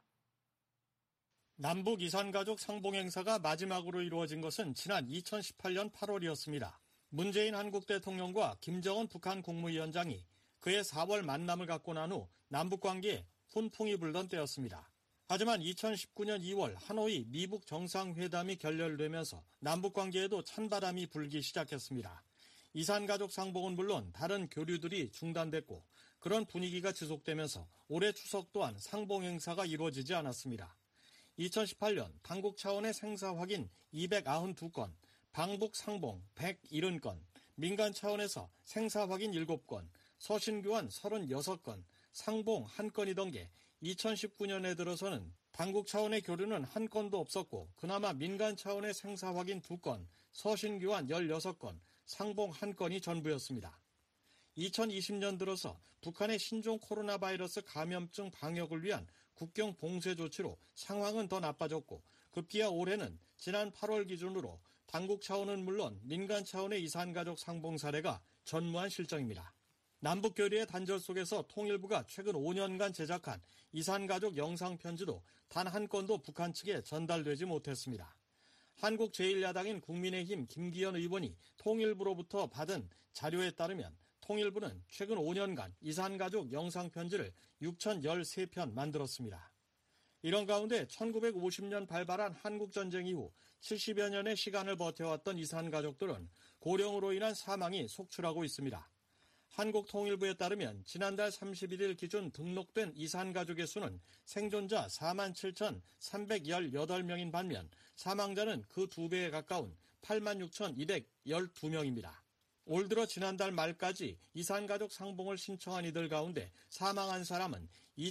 남북 이산가족 상봉 행사가 마지막으로 이루어진 것은 지난 이천십팔 년 팔월이었습니다. 문재인 한국 대통령과 김정은 북한 국무위원장이 그해 사월 만남을 갖고 난 후 남북관계에 훈풍이 불던 때였습니다. 하지만 이천십구 년 이월 하노이 미북 정상회담이 결렬되면서 남북관계에도 찬바람이 불기 시작했습니다. 이산가족 상봉은 물론 다른 교류들이 중단됐고 그런 분위기가 지속되면서 올해 추석 또한 상봉 행사가 이루어지지 않았습니다. 이천십팔 년 당국 차원의 생사 확인 이백구십이 건, 방북 상봉 백칠십 건, 민간 차원에서 생사 확인 일곱 건, 서신 교환 삼십육 건, 상봉 한 건이던 게 이천십구 년에 들어서는 당국 차원의 교류는 한 건도 없었고 그나마 민간 차원의 생사 확인 두 건, 서신 교환 열여섯 건, 상봉 한 건이 전부였습니다. 이천이십 년 들어서 북한의 신종 코로나 바이러스 감염증 방역을 위한 국경 봉쇄 조치로 상황은 더 나빠졌고 급기야 올해는 지난 팔월 기준으로 당국 차원은 물론 민간 차원의 이산가족 상봉 사례가 전무한 실정입니다. 남북교류의 단절 속에서 통일부가 최근 오 년간 제작한 이산가족 영상편지도 단 한 건도 북한 측에 전달되지 못했습니다. 한국 제일 야당인 국민의힘 김기현 의원이 통일부로부터 받은 자료에 따르면 통일부는 최근 오 년간 이산가족 영상편지를 육천십삼 편 만들었습니다. 이런 가운데 천구백오십 년 발발한 한국전쟁 이후 칠십여 년의 시간을 버텨왔던 이산 가족들은 고령으로 인한 사망이 속출하고 있습니다. 한국통일부에 따르면 지난달 삼십일 일 기준 등록된 이산 가족의 수는 생존자 사만 칠천삼백십팔 명인 반면 사망자는 그 두 배에 가까운 팔만 육천이백십이 명입니다. 올 들어 지난달 말까지 이산 가족 상봉을 신청한 이들 가운데 사망한 사람은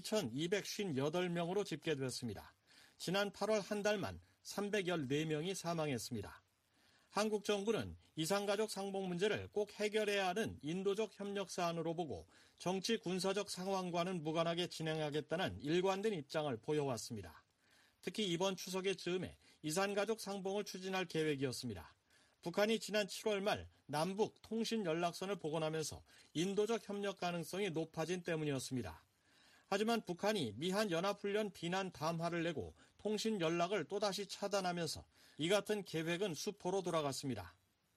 이천이백오십팔 명으로 집계됐습니다. 지난 팔월 한 달만 삼백십사 명이 사망했습니다. 한국 정부는 이산가족 상봉 문제를 꼭 해결해야 하는 인도적 협력 사안으로 보고 정치 군사적 상황과는 무관하게 진행하겠다는 일관된 입장을 보여왔습니다. 특히 이번 추석의 즈음에 이산가족 상봉을 추진할 계획이었습니다. 북한이 지난 칠월 말 남북 통신 연락선을 복원하면서 인도적 협력 가능성이 높아진 때문이었습니다. 하지만 북한이 미한 연합훈련 비난 담화를 내고 통신 연락을 또다시 차단하면서 이 같은 계획은 수포로 돌아갔습니다.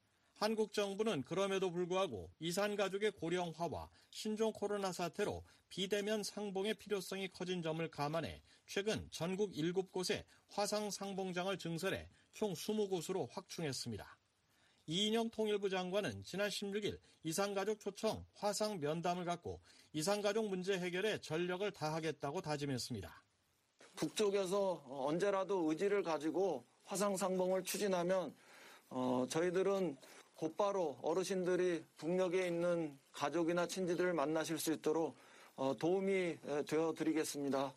한국 정부는 그럼에도 불구하고 이산 가족의 고령화와 신종 코로나 사태로 비대면 상봉의 필요성이 커진 점을 감안해 최근 전국 일곱 곳에 화상 상봉장을 증설해 총 이십 곳으로 확충했습니다. 이인영 통일부 장관은 지난 십육 일 이산가족 초청 화상 면담을 갖고 이산가족 문제 해결에 전력을 다하겠다고 다짐했습니다. 북쪽에서 언제라도 의지를 가지고 화상 상봉을 추진하면 어, 저희들은 곧바로 어르신들이 북녘에 있는 가족이나 친지들을 만나실 수 있도록 어, 도움이 되어드리겠습니다.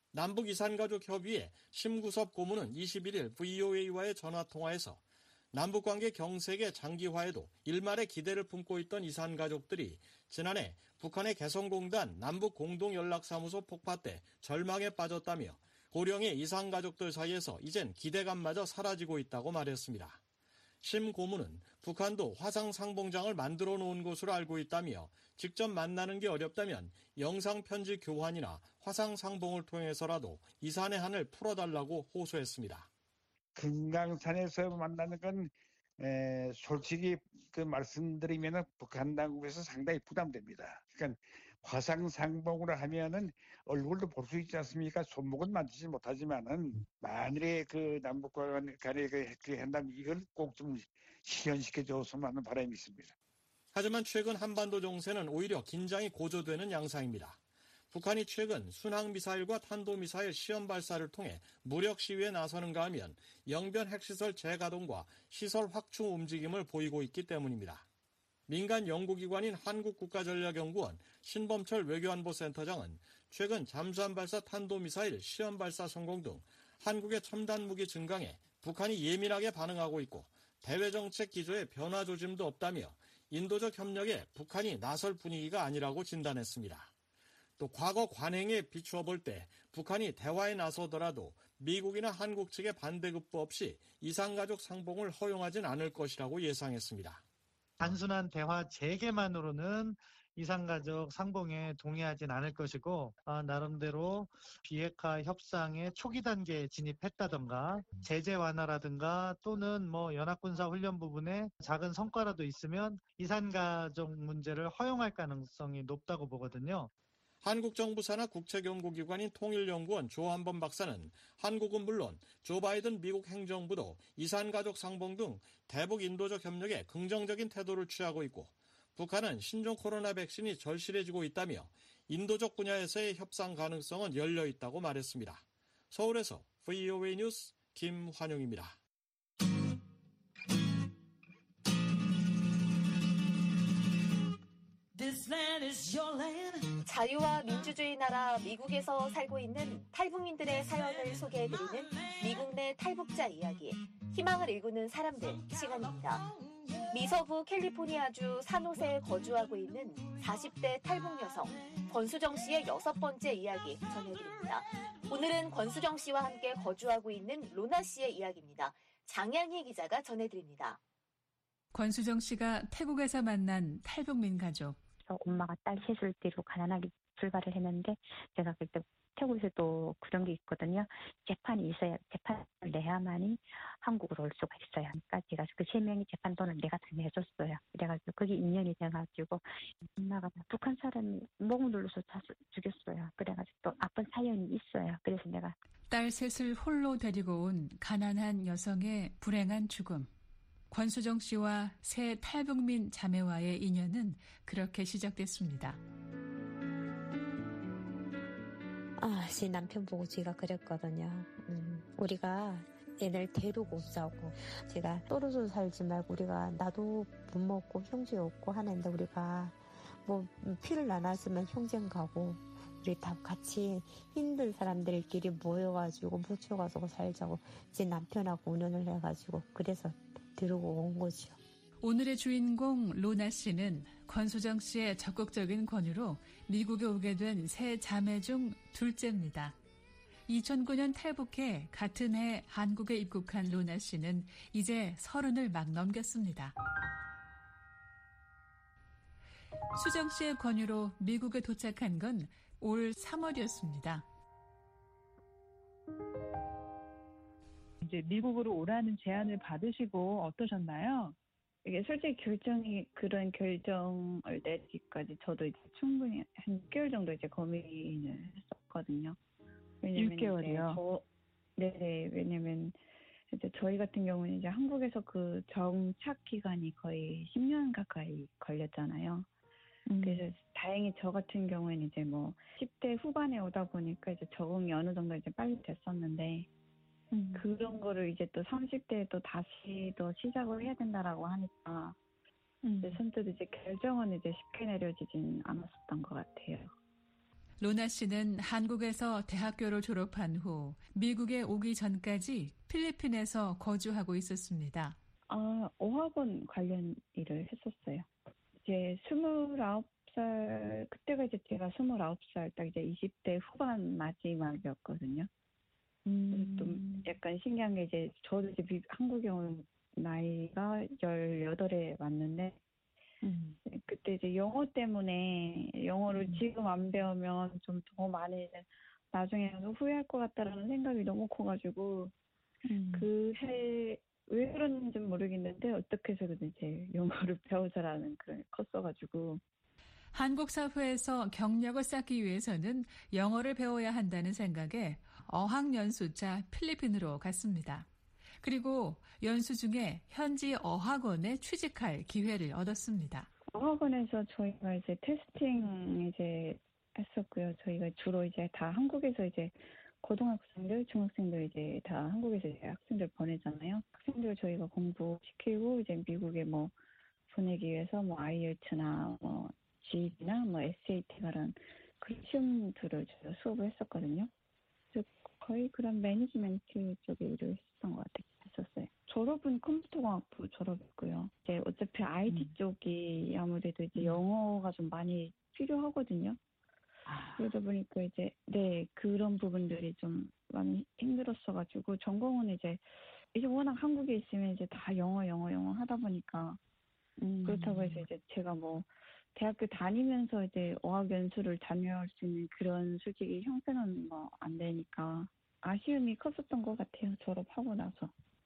남북이산가족협의회 심구섭 고문은 이십일 일 브이오에이와의 전화통화에서 남북관계 경색의 장기화에도 일말의 기대를 품고 있던 이산가족들이 지난해 북한의 개성공단 남북공동연락사무소 폭파 때 절망에 빠졌다며 고령의 이산가족들 사이에서 이젠 기대감마저 사라지고 있다고 말했습니다. 심 고문은 북한도 화상상봉장을 만들어 놓은 것으로 알고 있다며 직접 만나는 게 어렵다면 영상편지 교환이나 화상상봉을 통해서라도 이산의 한을 풀어달라고 호소했습니다. 금강산에서 만나는 건 에, 솔직히 그 말씀드리면 북한 당국에서 상당히 부담됩니다. 그러니까 화상상봉으로 하면은 얼굴도 볼 수 있지 않습니까? 손목은 만지지 못하지만은 만일에 그 남북 간의 그, 그 한다면 이걸 꼭 좀 실현시켜 줬으면 하는 바람이 있습니다. 하지만 최근 한반도 정세는 오히려 긴장이 고조되는 양상입니다. 북한이 최근 순항미사일과 탄도미사일 시험 발사를 통해 무력 시위에 나서는가 하면 영변 핵시설 재가동과 시설 확충 움직임을 보이고 있기 때문입니다. 민간 연구기관인 한국국가전략연구원 신범철 외교안보센터장은 최근 잠수함 발사 탄도미사일 시험 발사 성공 등 한국의 첨단 무기 증강에 북한이 예민하게 반응하고 있고 대외정책 기조에 변화 조짐도 없다며 인도적 협력에 북한이 나설 분위기가 아니라고 진단했습니다. 또 과거 관행에 비추어 볼 때 북한이 대화에 나서더라도 미국이나 한국 측의 반대급부 없이 이산가족 상봉을 허용하진 않을 것이라고 예상했습니다. 단순한 대화 재개만으로는 이산가족 상봉에 동의하진 않을 것이고 어, 나름대로 비핵화 협상의 초기 단계에 진입했다던가 제재 완화라든가 또는 뭐 연합군사 훈련 부분에 작은 성과라도 있으면 이산가족 문제를 허용할 가능성이 높다고 보거든요. 한국 정부 산하 국책연구기관인 통일연구원 조한범 박사는 한국은 물론 조 바이든 미국 행정부도 이산가족 상봉 등 대북 인도적 협력에 긍정적인 태도를 취하고 있고 북한은 신종 코로나 백신이 절실해지고 있다며 인도적 분야에서의 협상 가능성은 열려 있다고 말했습니다. 서울에서 브이오에이 뉴스 김환용입니다. 자유와 민주주의 나라 미국에서 살고 있는 탈북민들의 사연을 소개해드리는 미국 내 탈북자 이야기, 희망을 일구는 사람들 시간입니다. 미서부 캘리포니아주 산호세에 거주하고 있는 사십 대 탈북 여성 권수정 씨의 여섯 번째 이야기 전해드립니다. 오늘은 권수정 씨와 함께 거주하고 있는 로나 씨의 이야기입니다. 장양희 기자가 전해드립니다. 권수정 씨가 태국에서 만난 탈북민 가족. 엄마가 딸 셋을 데리고 가난하게 출발을 했는데 제가 그때 태국에서도 그런 게 있거든요. 재판이 있어야 재판을 내야만이 한국으로 올 수가 있어요. 그러니까 제가 그 세 명이 재판 돈을 내가 다 내줬어요. 그래가지고 그게 인연이 돼가지고 엄마가 북한 사람이 목 눌러서 다 죽였어요. 그래가지고 또 아픈 사연이 있어요. 그래서 내가 딸 딸 셋을 홀로 데리고 온 가난한 여성의 불행한 죽음. 권수정 씨와 새 탈북민 자매와의 인연은 그렇게 시작됐습니다. 아, 제 남편 보고 제가 그랬거든요. 음, 우리가 얘들 데리고 없자고. 제가 떨어져 살지 말고 우리가 나도 못 먹고 형제 없고 하는데 우리가 뭐 피를 나눴으면 형제는 가고 우리 다 같이 힘든 사람들끼리 모여가지고 뭉쳐가지고 살자고 제 남편하고 운영을 해가지고 그래서 들고 온 거죠. 오늘의 주인공 로나 씨는 권수정 씨의 적극적인 권유로 미국에 오게 된 세 자매 중 둘째입니다. 이천구 년 탈북해 같은 해 한국에 입국한 로나 씨는 이제 서른을 막 넘겼습니다. 수정 씨의 권유로 미국에 도착한 건 올 삼월이었습니다. 이제 미국으로 오라는 제안을 받으시고 어떠셨나요? 이게 솔직히 결정이 그런 결정을 내리기까지 저도 이제 충분히 한 육 개월 정도 이제 고민을 했었거든요. 왜냐면 육 개월이요? 저, 네, 왜냐면 이제 저희 같은 경우는 이제 한국에서 그 정착 기간이 거의 십 년 가까이 걸렸잖아요. 음. 그래서 다행히 저 같은 경우에는 이제 뭐 십 대 후반에 오다 보니까 이제 적응이 어느 정도 이제 빨리 됐었는데 음. 그런 거를 이제 또 삼십 대에 또 다시 또 시작을 해야 된다라고 하니까 음. 이제 선뜻 이제 결정은 이제 쉽게 내려지진 않았었던 것 같아요. 로나 씨는 한국에서 대학교를 졸업한 후 미국에 오기 전까지 필리핀에서 거주하고 있었습니다. 아, 어학원 관련 일을 했었어요. 이제 스물아홉 살, 그때가 이제 제가 스물아홉 살, 딱 이제 이십 대 후반 마지막이었거든요. 음. 좀 약간 신기한 게 이제 저도 이제 미, 한국에 온 나이가 열여덟에 왔는데 음. 그때 이제 영어 때문에 영어를 음. 지금 안 배우면 좀 더 많이 이제 나중에 후회할 것 같다라는 생각이 너무 커가지고 음. 그 해 왜 그런지는 모르겠는데 어떻게 해서든 이제 영어를 배우자라는 그런 컸어가지고 한국 사회에서 경력을 쌓기 위해서는 영어를 배워야 한다는 생각에 어학연수자 필리핀으로 갔습니다. 그리고 연수 중에 현지 어학원에 취직할 기회를 얻었습니다. 어학원에서 저희가 이제 테스팅 이제 했었고요. 저희가 주로 이제 다 한국에서 이제 고등학생들, 중학생들 이제 다 한국에서 이제 학생들 보내잖아요. 학생들 저희가 공부시키고 이제 미국에 뭐 보내기 위해서 뭐 아이엘츠나 뭐 지이비나 뭐 에스에이티 같은 그런 시험들을 저희가 수업을 했었거든요. 그래서 거의 그런 매니지먼트 쪽에 일을 했었던 것 같아요. 했었어요. 졸업은 컴퓨터공학부 졸업했고요. 이제 어차피 아이티 음. 쪽이 아무래도 이제 음. 영어가 좀 많이 필요하거든요. 아. 그러다 보니까 이제 네 그런 부분들이 좀 많이 힘들었어가지고 전공은 이제 이제 워낙 한국에 있으면 이제 다 영어 영어 영어 하다 보니까 음. 그렇다고 해서 이제 제가 뭐 대학교 다니면서 이제 어학연수를 다녀올 수 있는 그런 솔직히 형편은 뭐 안 되니까 아쉬움이 컸었던 것 같아요. 졸업하고 나서.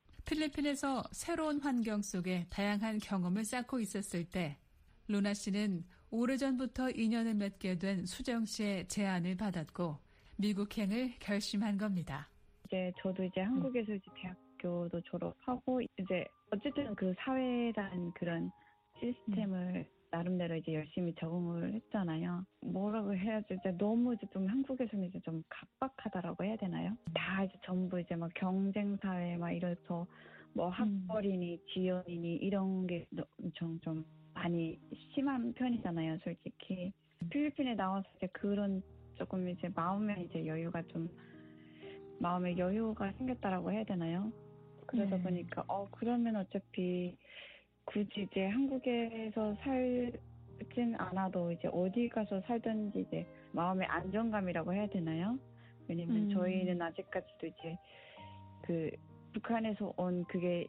필리핀에서 새로운 환경 속에 다양한 경험을 쌓고 있었을 때 로나 씨는 오래전부터 인연을 맺게 된 수정 씨의 제안을 받았고 미국행을 결심한 겁니다. 이제 저도 이제 한국에서 이제 대학교도 졸업하고 이제 어쨌든 그 사회라는 그런 시스템을 음. 나름대로 이제 열심히 적응을 했잖아요. 뭐라고 해야지 이제 너무 이제 좀 한국에서는 이제 좀 각박하다라고 해야 되나요? 다 이제 전부 이제 막 경쟁 사회 막 이래서 뭐 학벌이니 지연이니 이런 게 엄청 좀 많이 심한 편이잖아요, 솔직히. 필리핀에 나와서 이제 그런 조금 이제 마음에 이제 여유가 좀 마음에 여유가 생겼다라고 해야 되나요? 그러다 네. 보니까 어 그러면 어차피 굳이 이제 한국에서 살진 않아도 이제 어디 가서 살든지 이제 마음의 안정감이라고 해야 되나요? 왜냐면 음. 저희는 아직까지도 이제 그 북한에서 온 그게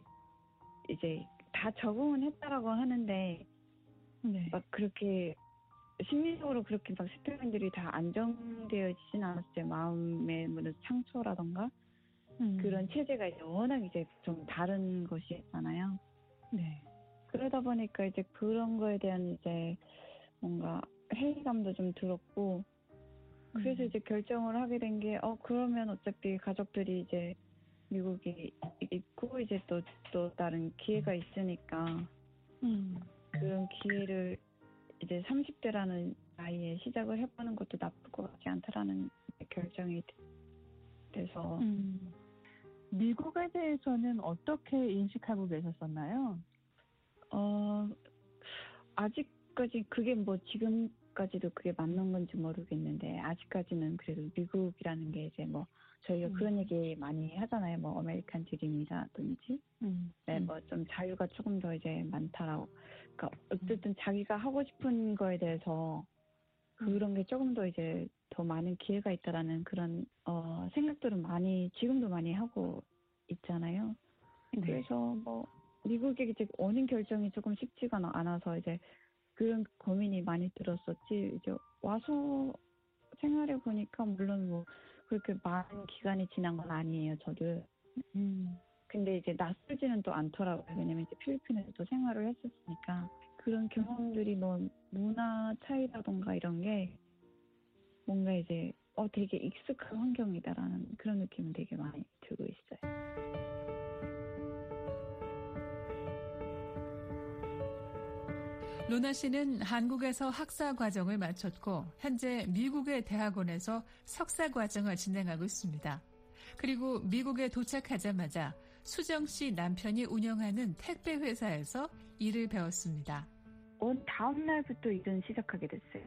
이제 다 적응은 했다라고 하는데 네. 막 그렇게 심리적으로 그렇게 막 스태프분들이 다 안정되어지진 않았어요. 마음의 뭐 상처라던가 음. 그런 체제가 이제 워낙 이제 좀 다른 것이었잖아요. 네. 그러다 보니까 이제 그런 거에 대한 이제 뭔가 회의감도 좀 들었고 그래서 이제 결정을 하게 된 게, 어, 그러면 어차피 가족들이 이제 미국에 있고, 이제 또, 또 다른 기회가 있으니까, 음. 그런 기회를 이제 삼십 대라는 나이에 시작을 해보는 것도 나쁠 것 같지 않다라는 결정이 돼서. 음. 미국에 대해서는 어떻게 인식하고 계셨었나요? 어, 아직까지 그게 뭐 지금까지도 그게 맞는 건지 모르겠는데, 아직까지는 그래도 미국이라는 게 이제 뭐 저희가 음. 그런 얘기 많이 하잖아요. 뭐 아메리칸 드림이라든지, 음. 네, 뭐 좀 자유가 조금 더 이제 많다라고. 그러니까 어쨌든 음. 자기가 하고 싶은 거에 대해서 그런 게 조금 더 이제 더 많은 기회가 있다라는 그런 어, 생각들은 많이 지금도 많이 하고 있잖아요. 네. 그래서 뭐 미국에 이제 오는 결정이 조금 쉽지가 않아서 이제 그런 고민이 많이 들었었지. 이제 와서 생활해 보니까 물론 뭐 그렇게 많은 기간이 지난 건 아니에요. 저도. 음. 근데 이제 낯설지는 또 않더라고요. 왜냐면 이제 필리핀에서 또 생활을 했었으니까. 그런 경험들이 뭐 문화 차이라던가 이런 게 뭔가 이제 어 되게 익숙한 환경이다라는 그런 느낌은 되게 많이 들고 있어요. 로나 씨는 한국에서 학사 과정을 마쳤고 현재 미국의 대학원에서 석사 과정을 진행하고 있습니다. 그리고 미국에 도착하자마자 수정 씨 남편이 운영하는 택배 회사에서 일을 배웠습니다. 온 다음 날부터 일은 시작하게 됐어요.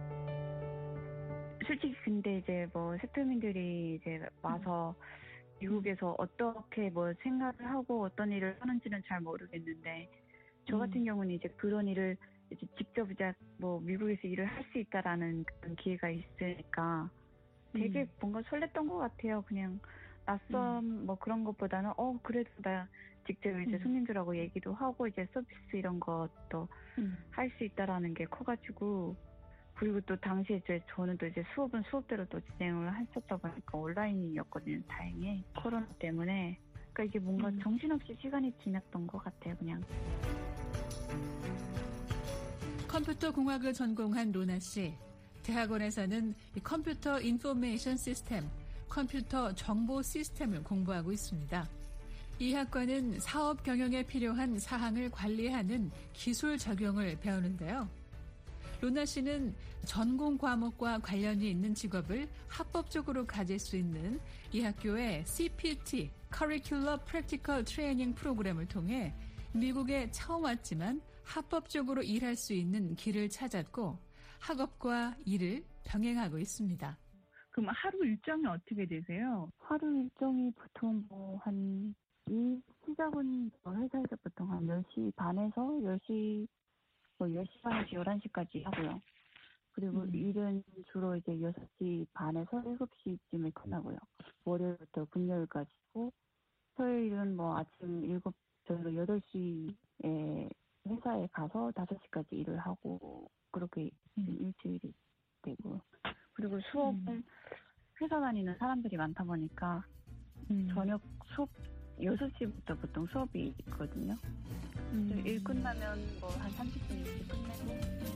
솔직히 근데 이제 뭐 세터민들이 이제 와서 미국에서 어떻게 뭐 생각을 하고 어떤 일을 하는지는 잘 모르겠는데 저 같은 음. 경우는 이제 그런 일을 이제 직접 이제 뭐 미국에서 일을 할 수 있다라는 그런 기회가 있으니까 되게 음. 뭔가 설렜던 것 같아요. 그냥 낯선 음. 뭐 그런 것보다는 어 그래도 나 직접 이제 음. 손님들하고 얘기도 하고 이제 서비스 이런 것도 음. 할 수 있다라는 게 커가지고 그리고 또 당시에 이제 저는 또 이제 수업은 수업대로 또 진행을 했었다 보니까 온라인이었거든요. 다행히 코로나 때문에 그러니까 이게 뭔가 음. 정신없이 시간이 지났던 것 같아요. 그냥. 컴퓨터 공학을 전공한 로나 씨. 대학원에서는 컴퓨터 인포메이션 시스템, 컴퓨터 정보 시스템을 공부하고 있습니다. 이 학과는 사업 경영에 필요한 사항을 관리하는 기술 적용을 배우는데요. 로나 씨는 전공 과목과 관련이 있는 직업을 합법적으로 가질 수 있는 이 학교의 씨피티, Curricular Practical Training 프로그램을 통해 미국에 처음 왔지만 합법적으로 일할 수 있는 길을 찾았고 학업과 일을 병행하고 있습니다. 그럼 하루 일정이 어떻게 되세요? 하루 일정이 보통 뭐 한 이 시작은 회사에서 보통 한 열 시 반에서 열 시 뭐 열 시 반에서 열한 시까지 하고요. 그리고 음. 일은 주로 이제 여섯 시 반에서 일곱 시쯤에 끝나고요. 월요일부터 금요일까지고 토요일은 뭐 아침 일곱 저희가 여덟 시에 회사에 가서 다섯 시까지 일을 하고 그렇게 음. 일주일이 되고 그리고 수업은 음. 회사 다니는 사람들이 많다 보니까 음. 저녁 수업 여섯 시부터 보통 수업이 있거든요. 음. 일 끝나면 뭐 한 삼십 분 일찍 끝나고.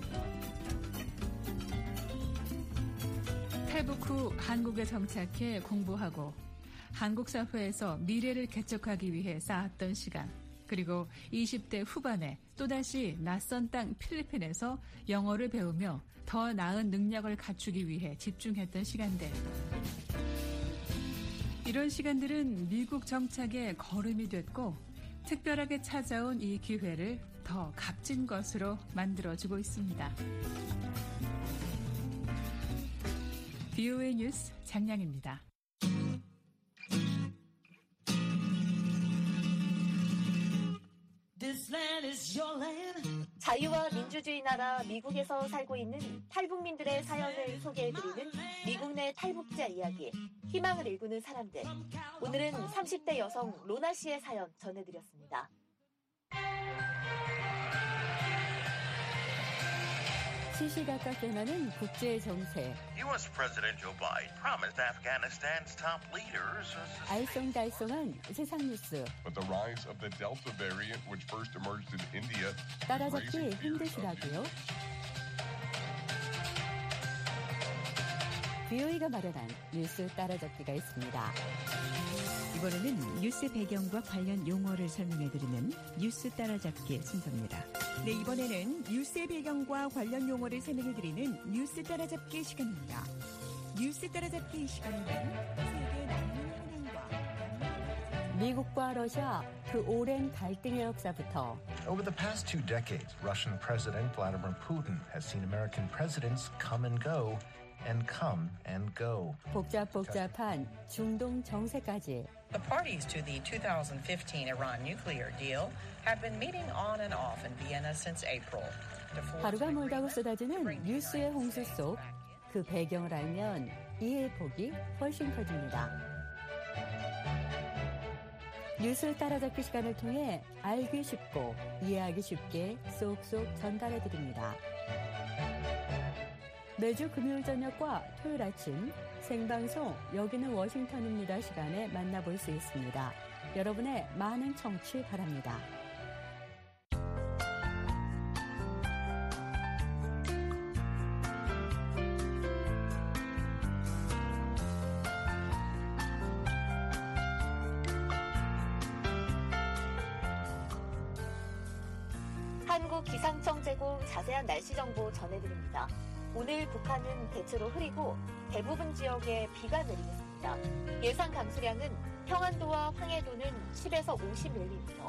탈북 후 한국에 정착해 공부하고 한국 사회에서 미래를 개척하기 위해 쌓았던 시간. 그리고 이십 대 후반에 또다시 낯선 땅 필리핀에서 영어를 배우며 더 나은 능력을 갖추기 위해 집중했던 시간들. 이런 시간들은 미국 정착의 걸음이 됐고 특별하게 찾아온 이 기회를 더 값진 것으로 만들어주고 있습니다. 비오에이 뉴스 장량입니다. 자유와 민주주의 나라 미국에서 살고 있는 탈북민들의 사연을 소개해드리는 미국 내 탈북자 이야기, 희망을 일구는 사람들. 오늘은 삼십 대 여성 로나 씨의 사연 전해드렸습니다. 시시각각 변하는 국제 정세. 유에스 President Joe Biden promised Afghanistan's top leaders. 알쏭달쏭한 세상 뉴스. But the rise of the Delta variant, which first emerged in India, 따라잡기 힘드시다고요? 비오이가 마련한 뉴스 따라잡기가 있습니다. 이번에는 뉴스 배경과 관련 용어를 설명해드리는 뉴스 따라잡기 순서입니다. 네, 이번에는 뉴스의 배경과 관련 용어를 설명해드리는 뉴스 따라잡기 시간입니다. 뉴스 따라잡기 시간에는 세계 난민 현황과 미국과 러시아 그 오랜 갈등의 역사부터 Over the past two decades, Russian President Vladimir Putin has seen American presidents come and go and come and go. 복잡복잡한 중동 정세까지 The parties to the two thousand fifteen Iran nuclear deal have been meeting on and off in Vienna since April. 하루가 멀다고 쏟아지는 뉴스의 홍수 속 그 배경을 알면 이해의 폭이 훨씬 커집니다. 뉴스 따라잡기 시간을 통해 알기 쉽고 이해하기 쉽게 쏙쏙 전달해드립니다. 매주 금요일 저녁과 토요일 아침 생방송 여기는 워싱턴입니다 시간에 만나볼 수 있습니다. 여러분의 많은 청취 바랍니다. 한국기상청 제공 자세한 날씨 정보 전해드립니다. 오늘 북한은 대체로 흐리고 대부분 지역에 비가 내리겠습니다. 예상 강수량은 평안도와 황해도는 십에서 오십 밀리미터,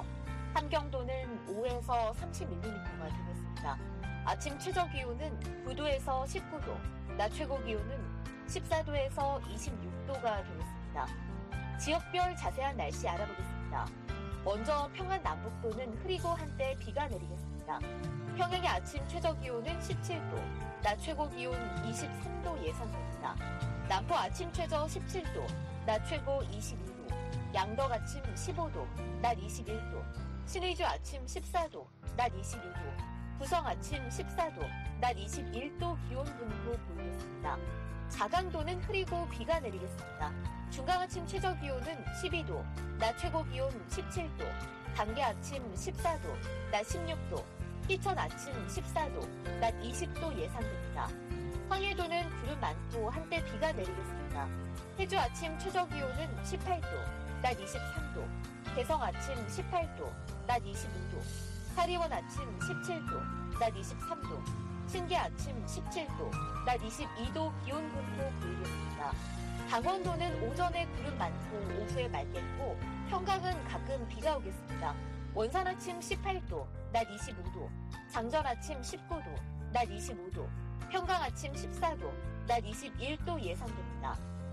함경도는 오에서 삼십 밀리미터가 되겠습니다. 아침 최저 기온은 구 도에서 십구 도, 낮 최고 기온은 십사 도에서 이십육 도가 되겠습니다. 지역별 자세한 날씨 알아보겠습니다. 먼저 평안 남북도는 흐리고 한때 비가 내리겠습니다. 평양의 아침 최저 기온은 십칠 도, 낮 최고 기온 이십삼 도 예상됩니다. 남포 아침 최저 십칠 도, 낮 최고 이십이 도, 양덕 아침 십오 도, 낮 이십일 도, 신의주 아침 십사 도, 낮 이십이 도, 구성 아침 십사 도, 낮 이십일 도 기온 분포 보이겠습니다. 자강도는 흐리고 비가 내리겠습니다. 중강 아침 최저 기온은 십이 도, 낮 최고 기온 십칠 도, 단계 아침 십사 도, 낮 십육 도, 희천 아침 십사 도, 낮 이십 도 예상됩니다. 황해도는 구름 많고 한때 비가 내리겠습니다. 해주 아침 최저 기온은 십팔 도, 낮 이십삼 도, 개성 아침 십팔 도, 낮 이십이 도, 사리원 아침 십칠 도, 낮 이십삼 도, 신계 아침 십칠 도, 낮 이십이 도 기온 분포 보이겠습니다. 강원도는 오전에 구름 많고 오후에 맑겠고 평강은 가끔 비가 오겠습니다. 원산 아침 십팔 도, 낮 이십오 도, 장전 아침 십구 도, 낮 이십오 도, 평강 아침 십사 도, 낮 이십일 도 예상됩니다.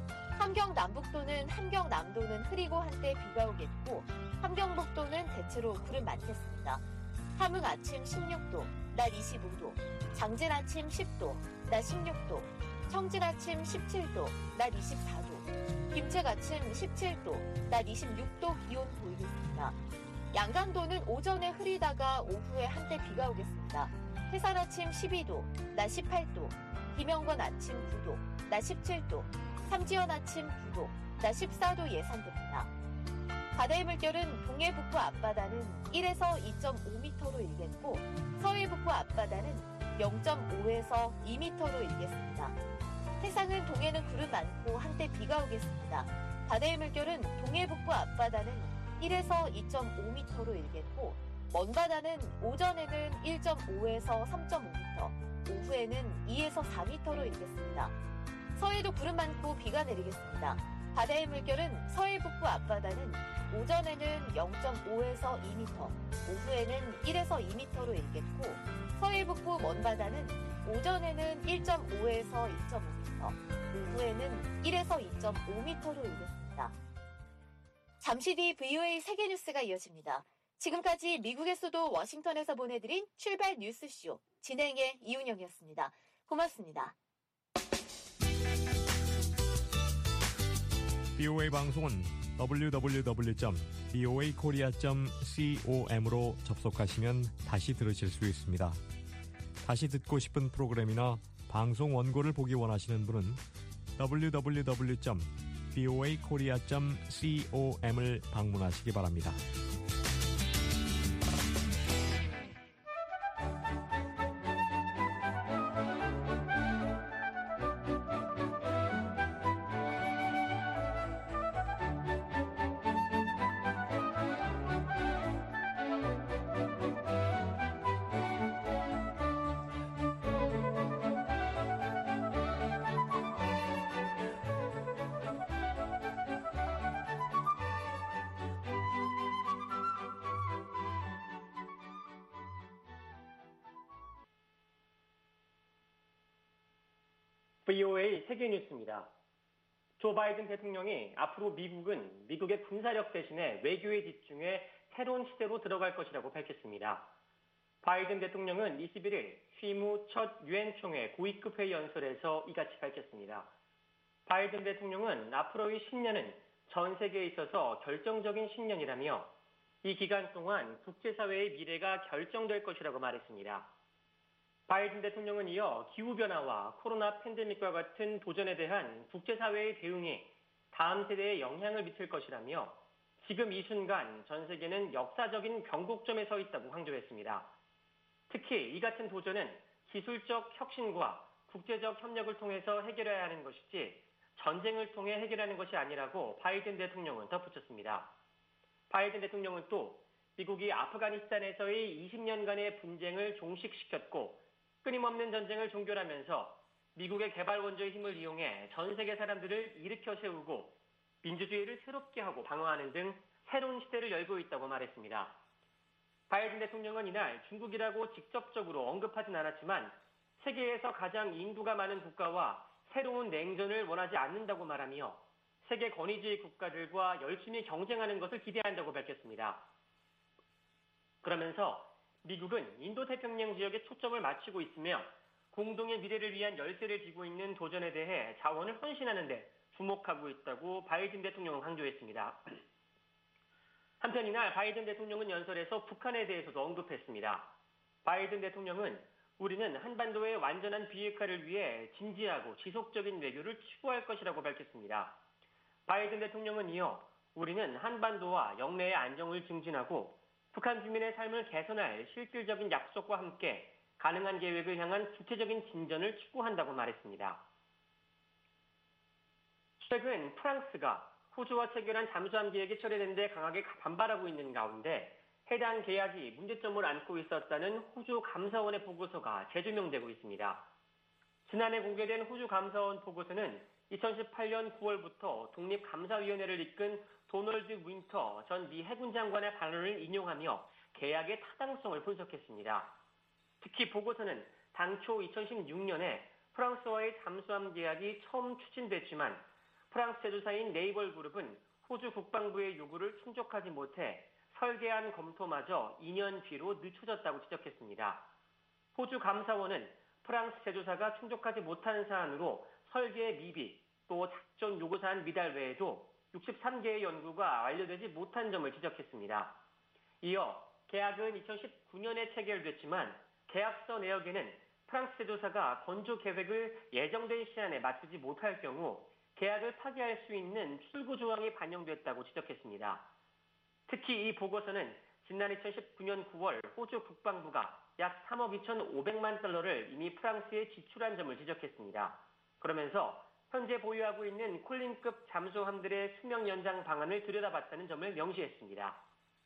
함경 남북도는 함경 남도는 흐리고 한때 비가 오겠고 함경북도는 대체로 구름 많겠습니다. 함흥 아침 십육 도, 낮 이십오 도, 장진 아침 십 도, 낮 십육 도, 청진 아침 십칠 도, 낮 이십사 도, 김책 아침 십칠 도, 낮 이십육 도 기온 보이겠습니다. 양강도는 오전에 흐리다가 오후에 한때 비가 오겠습니다. 해산 아침 십이 도, 낮 십팔 도, 김영건 아침 구 도, 낮 십칠 도, 삼지연 아침 구 도, 낮 십사 도 예상됩니다. 바다의 물결은 동해 북부 앞바다는 일에서 이 점 오 미터로 일겠고 서해 북부 앞바다는 영 점 오에서 이 미터로 일겠습니다. 해상은 동해는 구름 많고 한때 비가 오겠습니다. 바다의 물결은 동해 북부 앞바다는 일에서 이 점 오 미터로 일겠고 먼 바다는 오전에는 일 점 오에서 삼 점 오 미터, 오후에는 이에서 사 미터로 일겠습니다. 서해도 구름 많고 비가 내리겠습니다. 바다의 물결은 서해 북부 앞바다는 오전에는 영 점 오에서 이 미터, 오후에는 일에서 이 미터로 일겠고 서해 북부 먼 바다는 오전에는 일 점 오에서 이 점 오 미터, 오후에는 일에서 이 점 오 미터로 일겠습니다. 잠시 뒤 브이오에이 세계뉴스가 이어집니다. 지금까지 미국의 수도 워싱턴에서 보내드린 출발 뉴스쇼 진행의 이은영이었습니다. 고맙습니다. 비오에이 방송은 더블유 더블유 더블유 점 비오에이 코리아 점 com으로 접속하시면 다시 들으실 수 있습니다. 다시 듣고 싶은 프로그램이나 방송 원고를 보기 원하시는 분은 더블유 더블유 더블유 점 비오에이 코리아 점 com을 방문하시기 바랍니다. 브이오에이 세계뉴스입니다. 조 바이든 대통령이 앞으로 미국은 미국의 군사력 대신에 외교에 집중해 새로운 시대로 들어갈 것이라고 밝혔습니다. 바이든 대통령은 이십일일 취임 후 첫 유엔 총회 고위급 회의 연설에서 이같이 밝혔습니다. 바이든 대통령은 앞으로의 십 년은 전 세계에 있어서 결정적인 십 년이라며 이 기간 동안 국제사회의 미래가 결정될 것이라고 말했습니다. 바이든 대통령은 이어 기후변화와 코로나 팬데믹과 같은 도전에 대한 국제사회의 대응이 다음 세대에 영향을 미칠 것이라며 지금 이 순간 전 세계는 역사적인 변곡점에 서 있다고 강조했습니다. 특히 이 같은 도전은 기술적 혁신과 국제적 협력을 통해서 해결해야 하는 것이지 전쟁을 통해 해결하는 것이 아니라고 바이든 대통령은 덧붙였습니다. 바이든 대통령은 또 미국이 아프가니스탄에서의 이십 년간의 분쟁을 종식시켰고 끊임없는 전쟁을 종결하면서 미국의 개발 원조의 힘을 이용해 전 세계 사람들을 일으켜 세우고 민주주의를 새롭게 하고 방어하는 등 새로운 시대를 열고 있다고 말했습니다. 바이든 대통령은 이날 중국이라고 직접적으로 언급하진 않았지만 세계에서 가장 인구가 많은 국가와 새로운 냉전을 원하지 않는다고 말하며 세계 권위주의 국가들과 열심히 경쟁하는 것을 기대한다고 밝혔습니다. 그러면서 미국은 인도태평양 지역에 초점을 맞추고 있으며 공동의 미래를 위한 열쇠를 쥐고 있는 도전에 대해 자원을 헌신하는 데 주목하고 있다고 바이든 대통령은 강조했습니다. 한편 이날 바이든 대통령은 연설에서 북한에 대해서도 언급했습니다. 바이든 대통령은 우리는 한반도의 완전한 비핵화를 위해 진지하고 지속적인 외교를 추구할 것이라고 밝혔습니다. 바이든 대통령은 이어 우리는 한반도와 영내의 안정을 증진하고 북한 주민의 삶을 개선할 실질적인 약속과 함께 가능한 계획을 향한 구체적인 진전을 추구한다고 말했습니다. 최근 프랑스가 호주와 체결한 잠수함 계획이 철회된 데 강하게 반발하고 있는 가운데 해당 계약이 문제점을 안고 있었다는 호주 감사원의 보고서가 재조명되고 있습니다. 지난해 공개된 호주 감사원 보고서는 이천십팔년 구월부터 독립감사위원회를 이끈 도널드 윈터 전 미 해군 장관의 발언을 인용하며 계약의 타당성을 분석했습니다. 특히 보고서는 당초 이천십육년에 프랑스와의 잠수함 계약이 처음 추진됐지만 프랑스 제조사인 네이벌 그룹은 호주 국방부의 요구를 충족하지 못해 설계안 검토마저 이 년 뒤로 늦춰졌다고 지적했습니다. 호주 감사원은 프랑스 제조사가 충족하지 못한 사안으로 설계 미비, 또 작전 요구사안 미달 외에도 육십삼 개의 연구가 완료되지 못한 점을 지적했습니다. 이어 계약은 이천십구년에 체결됐지만 계약서 내역에는 프랑스 제조사가 건조 계획을 예정된 시한에 맞추지 못할 경우 계약을 파기할 수 있는 출구 조항이 반영됐다고 지적했습니다. 특히 이 보고서는 지난 이천십구년 구월 호주 국방부가 약 삼억 이천오백만 달러를 이미 프랑스에 지출한 점을 지적했습니다. 그러면서 현재 보유하고 있는 콜린급 잠수함들의 수명 연장 방안을 들여다봤다는 점을 명시했습니다.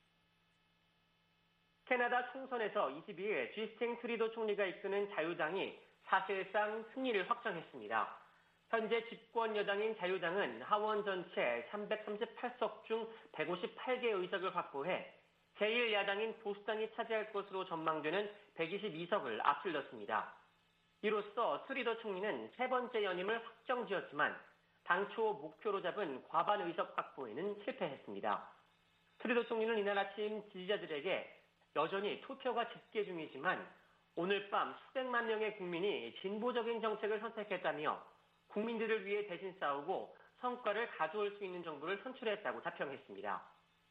캐나다 총선에서 이십이일 주스틴 트리도 총리가 이끄는 자유당이 사실상 승리를 확정했습니다. 현재 집권 여당인 자유당은 하원 전체 삼백삼십팔 석 중 백오십팔 개 의석을 확보해 제일 야당인 보수당이 차지할 것으로 전망되는 백이십이 석을 앞질렀습니다. 이로써 트리도 총리는 세 번째 연임을 확정지었지만 당초 목표로 잡은 과반 의석 확보에는 실패했습니다. 트리도 총리는 이날 아침 지지자들에게 여전히 투표가 집계 중이지만 오늘 밤 수백만 명의 국민이 진보적인 정책을 선택했다며 국민들을 위해 대신 싸우고 성과를 가져올 수 있는 정부를 선출했다고 자평했습니다.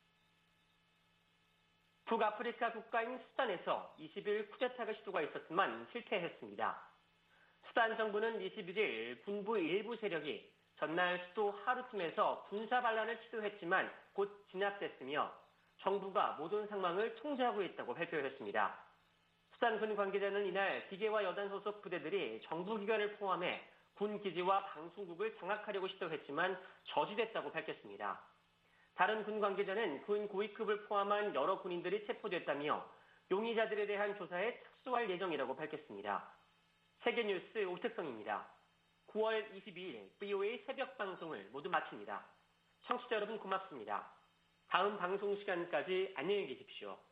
북아프리카 국가인 수단에서 이십일 쿠데타가 시도가 있었지만 실패했습니다. 수단 정부는 이십일일 군부 일부 세력이 전날 수도 하루툼에서 군사 반란을 시도했지만 곧 진압됐으며 정부가 모든 상황을 통제하고 있다고 발표했습니다. 수단 군 관계자는 이날 기계와 여단 소속 부대들이 정부기관을 포함해 군 기지와 방송국을 장악하려고 시도했지만 저지됐다고 밝혔습니다. 다른 군 관계자는 군 고위급을 포함한 여러 군인들이 체포됐다며 용의자들에 대한 조사에 착수할 예정이라고 밝혔습니다. 세계뉴스 오택성입니다. 구월 이십이일 브이오에이 새벽 방송을 모두 마칩니다. 청취자 여러분 고맙습니다. 다음 방송 시간까지 안녕히 계십시오.